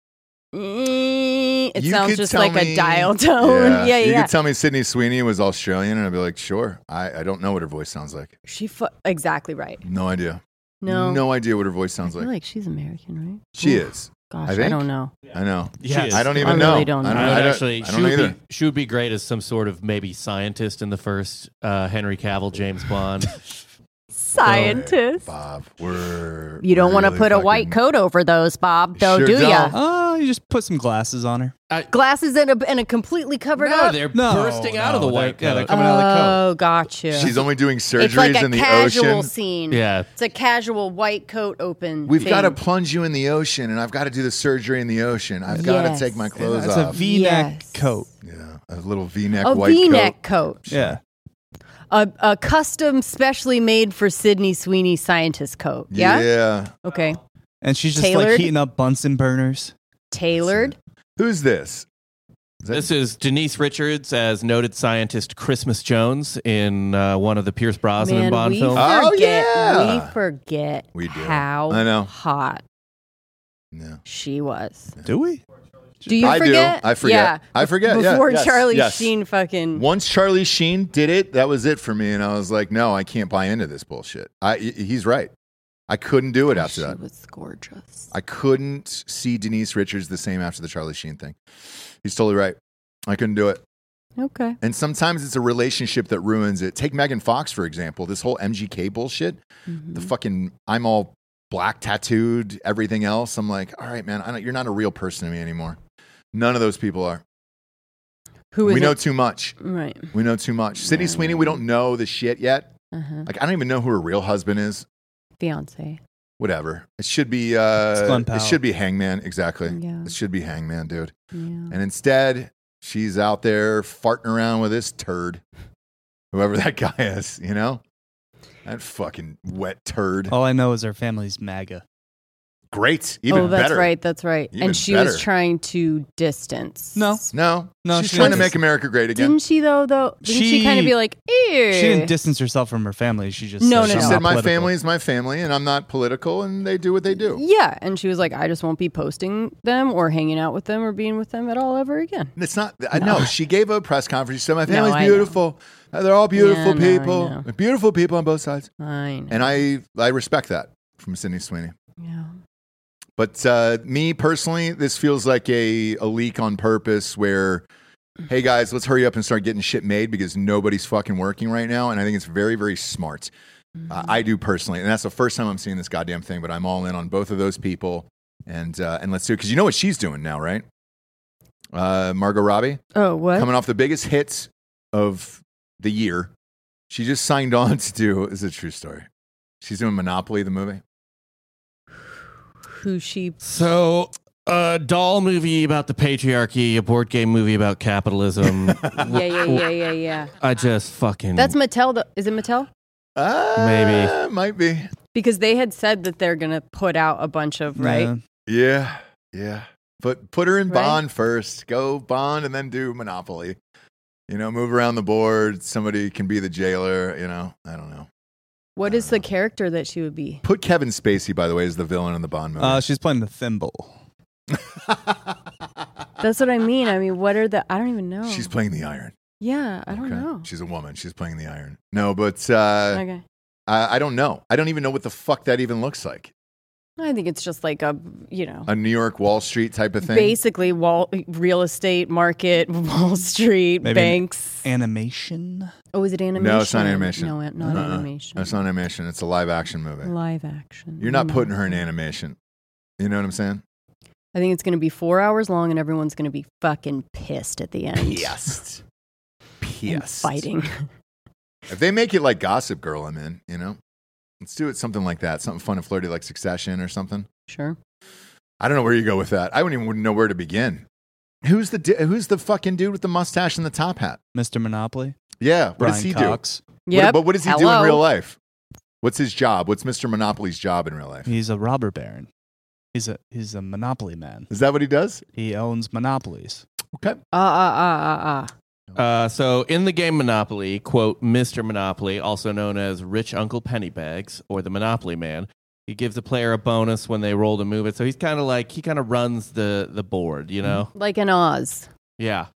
It You sounds could just tell like me- a dial tone. Yeah, You yeah. could tell me Sydney Sweeney was Australian, and I'd be like, sure. I don't know what her voice sounds like. Exactly right. No idea. No. No idea what her voice I sounds feel like. like she's American, right? She Oof. is. Gosh, I I, think. don't know. I know. Yes. I don't I even know. really don't know. I I would don't, actually, I don't know either. she would be great as some sort of maybe scientist in the first Henry Cavill James Bond. Scientist. Bob, we're You don't want to really put a fucking- white coat over those, Bob, though, Sure do don't. ya? Oh, you just put some glasses on her. Glasses and a completely covered No, up? they're No, bursting out of the no, white they're- yeah, coat. they're coming out of the coat. Oh, gotcha. She's only doing it's surgeries like a in the casual ocean. scene. Yeah. It's a casual white coat open. We've thing. got to plunge you in the ocean, and I've got to do the surgery in the ocean. I've got to Yes. take my clothes It's a off. V-neck Yes. coat. Yeah, a little V-neck a white V-neck coat. coat. Yeah. A custom, specially made for Sydney Sweeney scientist coat. Yeah. Yeah. Okay. And she's just like Tailored? heating up Bunsen burners. Tailored. Who's this? This is Denise Richards as noted scientist Christmas Jones in one of the Pierce Brosnan Man, Bond we films. Oh, forget. yeah. We forget We do. how I know. hot No. she was. Do we? Do you I do. forget? I forget. Yeah. I forget. Yeah. Before Yes. Charlie Yes. Sheen fucking. Once Charlie Sheen did it, that was it for me, and I was like, no, I can't buy into this bullshit. He's right. I couldn't do it after She that. was gorgeous. I couldn't see Denise Richards the same after the Charlie Sheen thing. He's totally right. I couldn't do it. Okay. And sometimes it's a relationship that ruins it. Take Megan Fox, for example. This whole MGK bullshit. Mm-hmm. The fucking, I'm all black tattooed, everything else. I'm like, all right, man, you're not a real person to me anymore. None of those people are. Who is we know it? too much. Right. We know too much. Sydney Sweeney, we don't know the shit yet. Like, I don't even know who her real husband is. Fiance. Whatever. It should be Glenn Powell. it should be Hangman, exactly. Yeah. It should be Hangman, dude. Yeah. And instead, she's out there farting around with this turd. Whoever that guy is, you know? That fucking wet turd. All I know is her family's MAGA. Great. Even that's better. right. That's right. Even and she better. was trying to distance. No. No. She's she trying to didn't. make America great again. Didn't she though? Didn't she kind of be like, ew? She didn't distance herself from her family. She just No, said, She no. said, my political. family is my family, and I'm not political, and they do what they do. Yeah, and she was like, I just won't be posting them or hanging out with them or being with them at all ever again. And it's not, I know, she gave a press conference. She said, my No, family's I know. beautiful. They're all beautiful Yeah, no, I people. know. They're beautiful people on both sides. I know. And I respect that from Sydney Sweeney. Yeah. But me personally, this feels like a leak on purpose where, hey guys, let's hurry up and start getting shit made because nobody's fucking working right now. And I think it's very, very smart. I do personally. And that's the first time I'm seeing this goddamn thing, but I'm all in on both of those people. And let's do it. Because you know what she's doing now, right? Margot Robbie. Oh, what? Coming off the biggest hits of the year. She just signed on to do, this is a true story. She's doing Monopoly, the movie. Who she? So, a doll movie about the patriarchy, a board game movie about capitalism. Yeah. I just fucking. That's Mattel. Is it Mattel? Maybe. Might be. Because they had said that they're gonna put out a bunch of right. Yeah. Yeah. But put her in Right. Bond first. Go Bond and then do Monopoly. You know, move around the board. Somebody can be the jailer. You know, I don't know. What is the character that she would be? Put Kevin Spacey, by the way, as the villain in the Bond movie. She's playing the thimble. That's what I mean. I mean, what are the? I don't even know. She's playing the iron. Yeah, I don't know. She's a woman. She's playing the iron. No, but Okay. I don't know. I don't even know what the fuck that even looks like. I think it's just like a A New York Wall Street type of thing. basically real estate market, Wall Street, Maybe banks. Animation? Oh, is it animation? No, it's not animation. No, not animation. It's not animation. It's a live action movie. Live action. You're not putting her in animation. You know what I'm saying? I think it's going to be 4 hours long, and everyone's going to be fucking pissed at the end. Pissed. And fighting. If they make it like Gossip Girl, I'm in. You know, let's do it something like that. Something fun and flirty like Succession or something. Sure. I don't know where you go with that. I wouldn't even know where to begin. Who's the fucking dude with the mustache and the top hat? Mr. Monopoly? Yeah. What Brian does he Cox. do? Yep. But what does he do Hello. in real life? What's his job? What's Mr. Monopoly's job in real life? He's a robber baron. He's a monopoly man. Is that what he does? He owns monopolies. Okay. So in the game Monopoly, quote, Mr. Monopoly, also known as Rich Uncle Pennybags or the Monopoly Man, he gives the player a bonus when they roll to move it. So he's kind of like, he kind of runs the board, you know? Like an Oz. Yeah.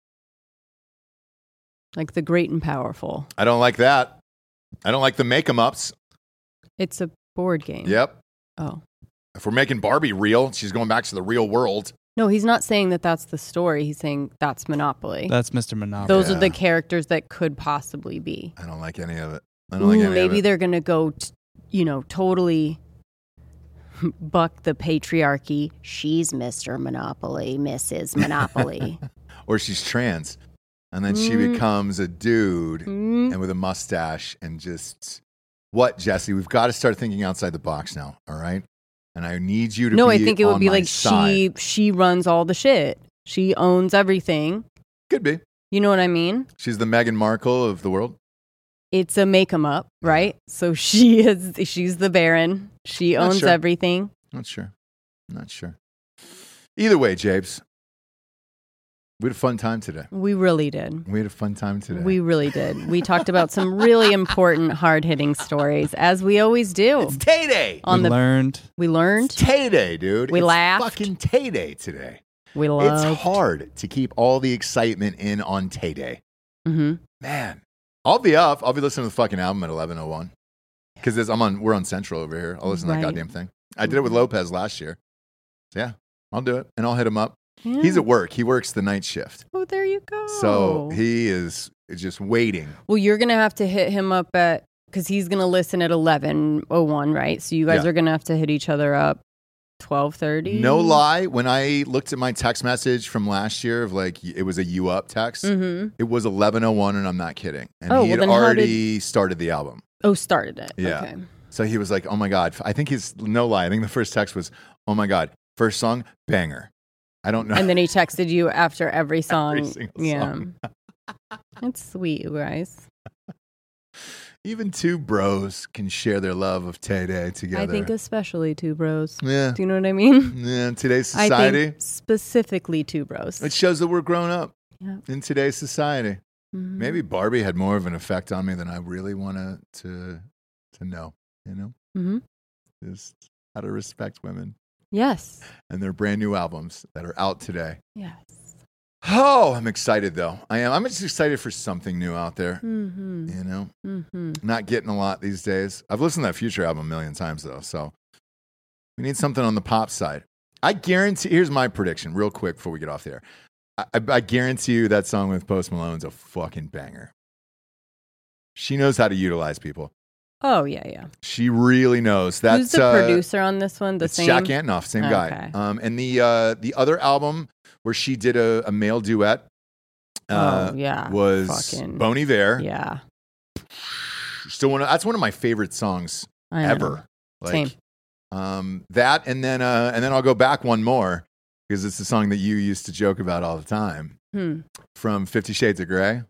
Like the great and powerful. I don't like that. I don't like the make-em-ups. It's a board game. Yep. Oh. If we're making Barbie real, she's going back to the real world. No, he's not saying that that's the story. He's saying that's Monopoly. That's Mr. Monopoly. Those are the characters that could possibly be. I don't like any of it. I don't like any of Maybe it. they're going to go, totally buck the patriarchy. She's Mr. Monopoly, Mrs. Monopoly. Or she's trans. And then she becomes a dude and with a mustache and just, what, Jesse? We've got to start thinking outside the box now, all right? And I need you to be No, I think it would on be my like side. she runs all the shit. She owns everything. Could be. You know what I mean? She's the Meghan Markle of the world. It's a make 'em up, right? So she's the Baron. She Not owns sure. everything. Not sure. Either way, Japes, we had a fun time today. We really did. We had a fun time today. We really did. We talked about some really important, hard-hitting stories, as we always do. It's Tay-Day. We learned. Tay-Day, dude. We It's laughed. fucking Tay-Day today. We loved. It's hard to keep all the excitement in on Tay-Day. Mm-hmm. Man, I'll be up. I'll be listening to the fucking album at 11:01 because we're on Central over here. I'll listen to that Right. goddamn thing. I did it with Lopez last year. So yeah, I'll do it and I'll hit him up. Yeah. He's at work. He works the night shift. Oh, there you go. So he is just waiting. Well, you're going to have to hit him up because he's going to listen at 11:01, right? So you guys Yeah. are going to have to hit each other up 12:30. No lie, when I looked at my text message from last year of like it was a You Up text, it was 11:01, and I'm not kidding. And he had already started the album. Oh, started it. Yeah. Okay. So he was like, "Oh my god!" I think his no lie. I think the first text was, "Oh my god, first song banger." I don't know. And then he texted you after every song. Every single song. It's sweet, you guys. Even two bros can share their love of Tay Day together. I think especially two bros. Yeah. Do you know what I mean? Yeah, in today's I society, think specifically two bros. it shows that we're grown up Yeah. in today's society. Mhm. Maybe Barbie had more of an effect on me than I really want to know. You know, Mhm. just how to respect women Yes. and their brand new albums that are out today. Yes. Oh, I'm excited though. I am. I'm just excited for something new out there. Mm-hmm. You know, Mm-hmm. not getting a lot these days. I've listened to that Future album a million times though, so we need something on the pop side. I guarantee. Here's my prediction, real quick before we get off there. I guarantee you that song with Post Malone's a fucking banger. She knows how to utilize people. Oh, yeah. She really knows. That's Who's the producer on this one? The it's same? Jack Antonoff, same guy. Okay. And the other album where she did a male duet was Fucking- Bon Iver. Yeah. Still that's one of my favorite songs I know. ever. Same. That and then I'll go back one more because it's the song that you used to joke about all the time from 50 Shades of Grey.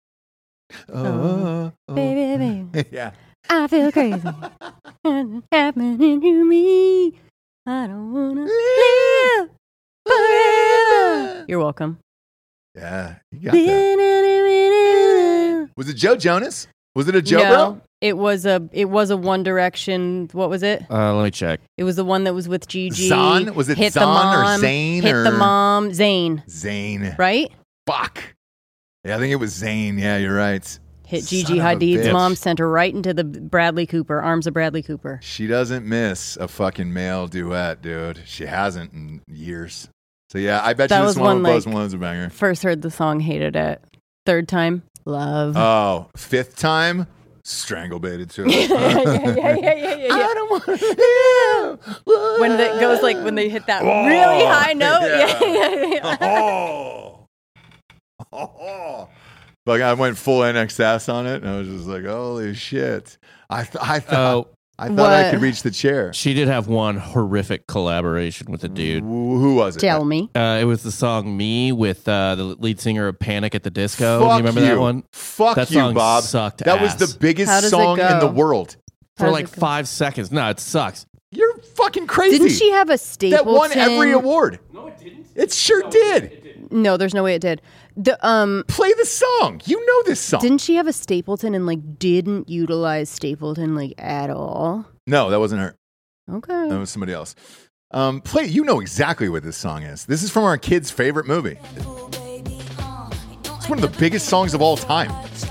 Baby. Yeah. I feel crazy. And it's happening to me. I don't want to live forever. You're welcome. Yeah, you got that. Was it Joe Jonas? Was it a Joe bro? It was a One Direction. What was it? Let me check. It was the one that was with Gigi. Zahn? Was it Hit Zahn the mom, or Zayn? Hit the or- mom. Zayn. Zayn. Right? Fuck. Yeah, I think it was Zayn. Yeah, you're right. Hit Son Gigi of a Hadid's bitch. mom, sent her right into the Bradley Cooper, arms of Bradley Cooper. She doesn't miss a fucking male duet, dude. She hasn't in years. So yeah, I bet That you was this one one, with Post like- Malone's a banger. First heard the song, hated it. Third time, love. Oh, fifth time, strangle baited to it. yeah. I don't want to live. When it goes like when they hit that Oh, really high note. yeah. Yeah. Oh. Like I went full NXS on it, and I was just like, "Holy shit!" I thought I What? could reach the chair. She did have one horrific collaboration with a dude. Who was it? Tell me. It was the song "Me" with the lead singer of Panic at the Disco. Fuck Do you remember you. that one? Fuck That you, song Bob. sucked That ass. was the biggest How does it song in the go? world. For How's like it go? 5 seconds. No, it sucks. You're fucking crazy. Didn't she have a Stapleton? that won every award? No, it didn't. It sure did. No, there's no way it did. The Play the song. You know this song. didn't she have a Stapleton and like didn't utilize Stapleton like at all? No, that wasn't her. Okay. That was somebody else. Play. You know exactly what this song is. This is from our kid's favorite movie. It's one of the biggest songs of all time.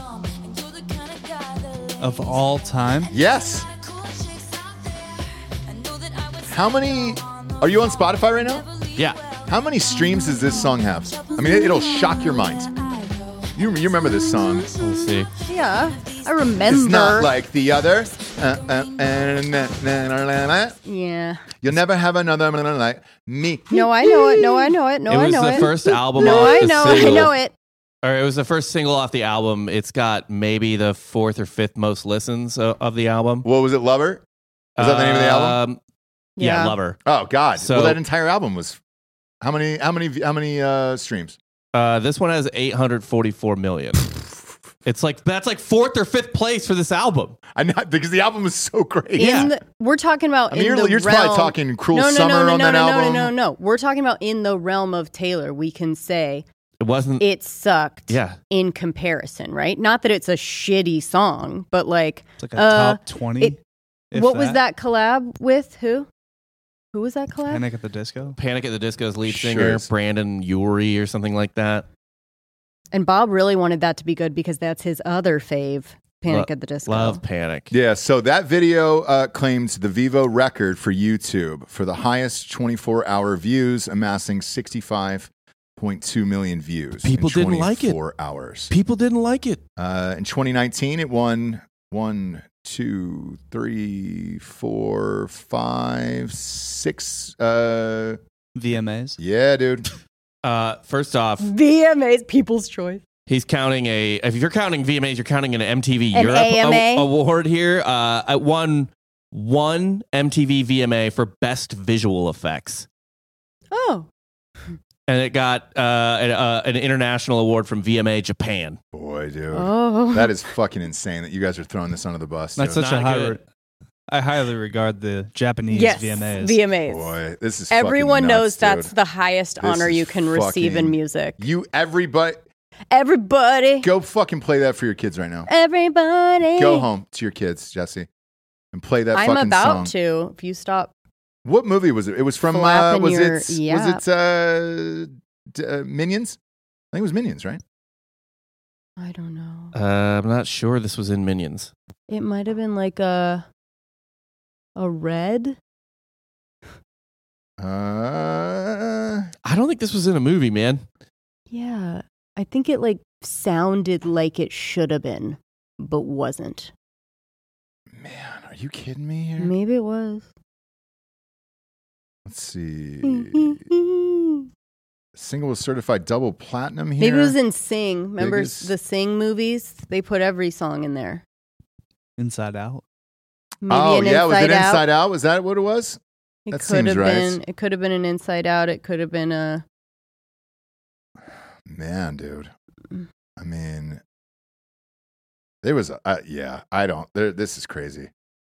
Of all time? Yes. How many? Are you on Spotify right now? Yeah. How many streams does this song have? I mean, it'll shock your mind. You remember this song? Let's see. Yeah, I remember. It's not like the other. Yeah. You'll never have another like me. No, I know it. No, I know it. No, It I was know the it. first album No, off I the know. I single. know it. Or it was the first single off the album. It's got maybe the 4th or 5th most listens of the album. What was it, Lover? Was that the name of the album? Yeah, Yeah. Lover. Oh God! So- Well, that entire album was how many streams? This one has 844 million. It's like that's like 4th or 5th place for this album. I'm not because the album is so great. We're talking about. I mean, in you're the probably realm- talking Cruel no, Summer on that album. No. We're talking about in the realm of Taylor. We can say It wasn't. it sucked. Yeah. In comparison, right? Not that it's a shitty song, but like It's like a top 20. if what was that collab with? Who? Who was that collab? Panic at the Disco? Panic at the Disco's lead Sure singer, is. Brandon Urie or something like that. And Bob really wanted that to be good because that's his other fave, Panic at the Disco. Love Panic. Yeah, so that video claims the Vivo record for YouTube for the highest 24-hour views, amassing 65.2 million views. People in didn't like it. 24 hours. People didn't like it. In 2019, it won 1, 2, 3, 4, 5, 6. VMAs. Yeah, dude. First off, VMAs, People's Choice. he's counting if you're counting VMAs, you're counting an MTV An Europe AMA? award here. At one MTV VMA for best visual effects. Oh. And it got an international award from VMA Japan. Boy, dude. Oh. That is fucking insane that you guys are throwing this under the bus. That's dude. such a Not high. good. I highly regard the Japanese Yes, VMAs. VMAs. Boy, this is Everyone fucking knows nuts, that's dude. the highest This honor is you can receive in fucking- music. Everybody, Everybody. go fucking play that for your kids right now. Everybody. Go home to your kids, Jesse, and play that I'm fucking about song. to. If you stop. What movie was it? It was from Flapping was your it yap. Minions? I think it was Minions, right? I don't know. I'm not sure this was in Minions. It might have been like a red. I don't think this was in a movie, man. Yeah. I think it like sounded like it should have been, but wasn't. Man, are you kidding me here? Maybe it was. Let's see. Maybe Single was certified double platinum here. it was in Sing. Remember Biggest- the Sing movies? They put every song in there. Inside Out. Maybe Oh an yeah, was it Out. Inside Out? Was that what it was? It That could seems have right. been. It could have been an Inside Out. It could have been a. Man, dude. I mean, there was this is crazy.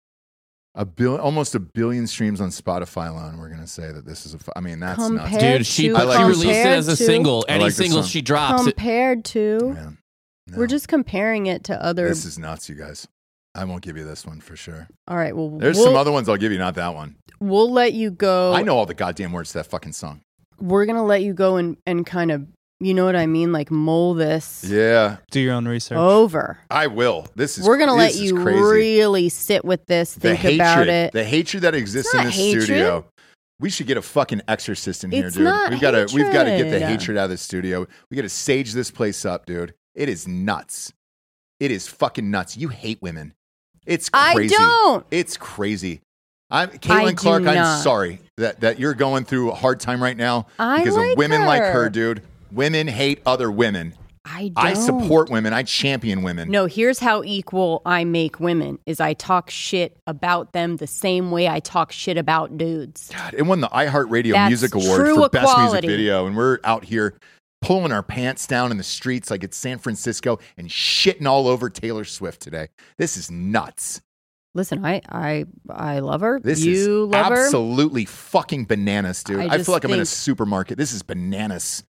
Almost a billion streams on Spotify alone. We're gonna say that this is that's nuts. Compared Dude, she to- released it as a compared to- single. I Any like this single song. she drops, it, Compared to, Man, no. we're just comparing it to other. This is nuts, you guys. I won't give you this one for sure. All right. Well, There's some other ones I'll give you, not that one. We'll let you go. I know all the goddamn words to that fucking song. We're gonna let you go and kind of, you know what I mean, like mull this Yeah, Do your own research. over. I will. We're gonna let this is you crazy. really sit with this, The think about it. The hatred that exists It's in not this hatred. studio. We should get a fucking exorcist in here, It's dude. not We've got to get the hatred. hatred out of the studio. We got to sage this place up, dude. It is nuts. It is fucking nuts. You hate women. It's crazy. I don't. It's crazy. I Caitlin do Clark, I'm not. sorry that you're going through a hard time right now I because like of women like her. her, dude. Women hate other women. I don't. I support women. I champion women. No, here's how equal I make women is I talk shit about them the same way I talk shit about dudes. God, it won the iHeartRadio That's Music Award true for Best Music equality. Video, and we're out here pulling our pants down in the streets like it's San Francisco and shitting all over Taylor Swift today. This is nuts. Listen, I love her. This you is love her. absolutely fucking bananas, dude. I I just feel like I'm in a think- supermarket. This is bananas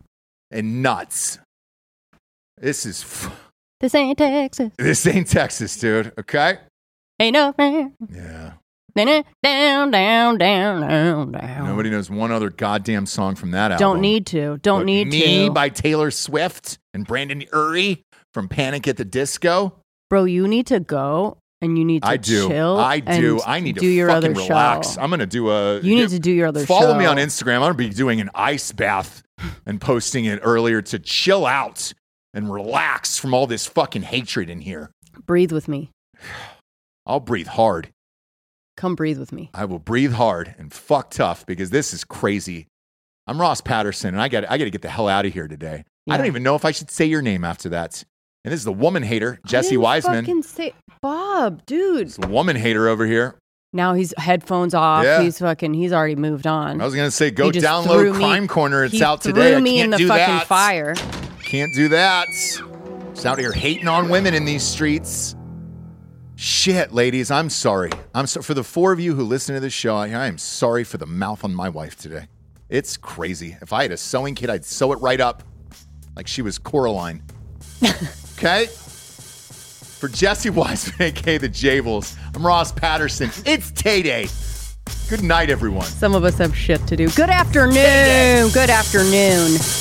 and nuts. This is This ain't Texas. this ain't Texas, dude. Okay? Ain't no man. Yeah. Down, down, down, down, down. Nobody knows one other goddamn song from that album. Don't need to. Don't But need Me to. by Taylor Swift and Brandon Urie from Panic at the Disco. Bro, you need to go and you need to I do. chill. I do. and I need to do your fucking other relax. show. I'm gonna do a. You need to do your other Follow show. me on Instagram. I'm gonna be doing an ice bath and posting it earlier to chill out and relax from all this fucking hatred in here. Breathe with me. I'll breathe hard. Come breathe with me. I will breathe hard and fuck tough because this is crazy. I'm Ross Patterson, and I got to get the hell out of here today. I don't Yeah. even know if I should say your name after that. And this is the woman hater, I Jesse didn't Wiseman. fucking say, Bob, dude. It's the woman hater over here. Now he's headphones off. Yeah. He's already moved on. I was gonna say, go He just download threw me- Crime Corner. It's he out today. Threw I me can't in the do fucking that. fire. Can't do that. Just out here hating on women in these streets. Shit, ladies, I'm sorry. For the four of you who listen to this show, I am sorry for the mouth on my wife today. It's crazy. If I had a sewing kit, I'd sew it right up like she was Coraline. Okay? For Jesse Wiseman, a.k.a. the Jables, I'm Ross Patterson. It's Tay-Day. Good night, everyone. Some of us have shit to do. Good afternoon. Good afternoon.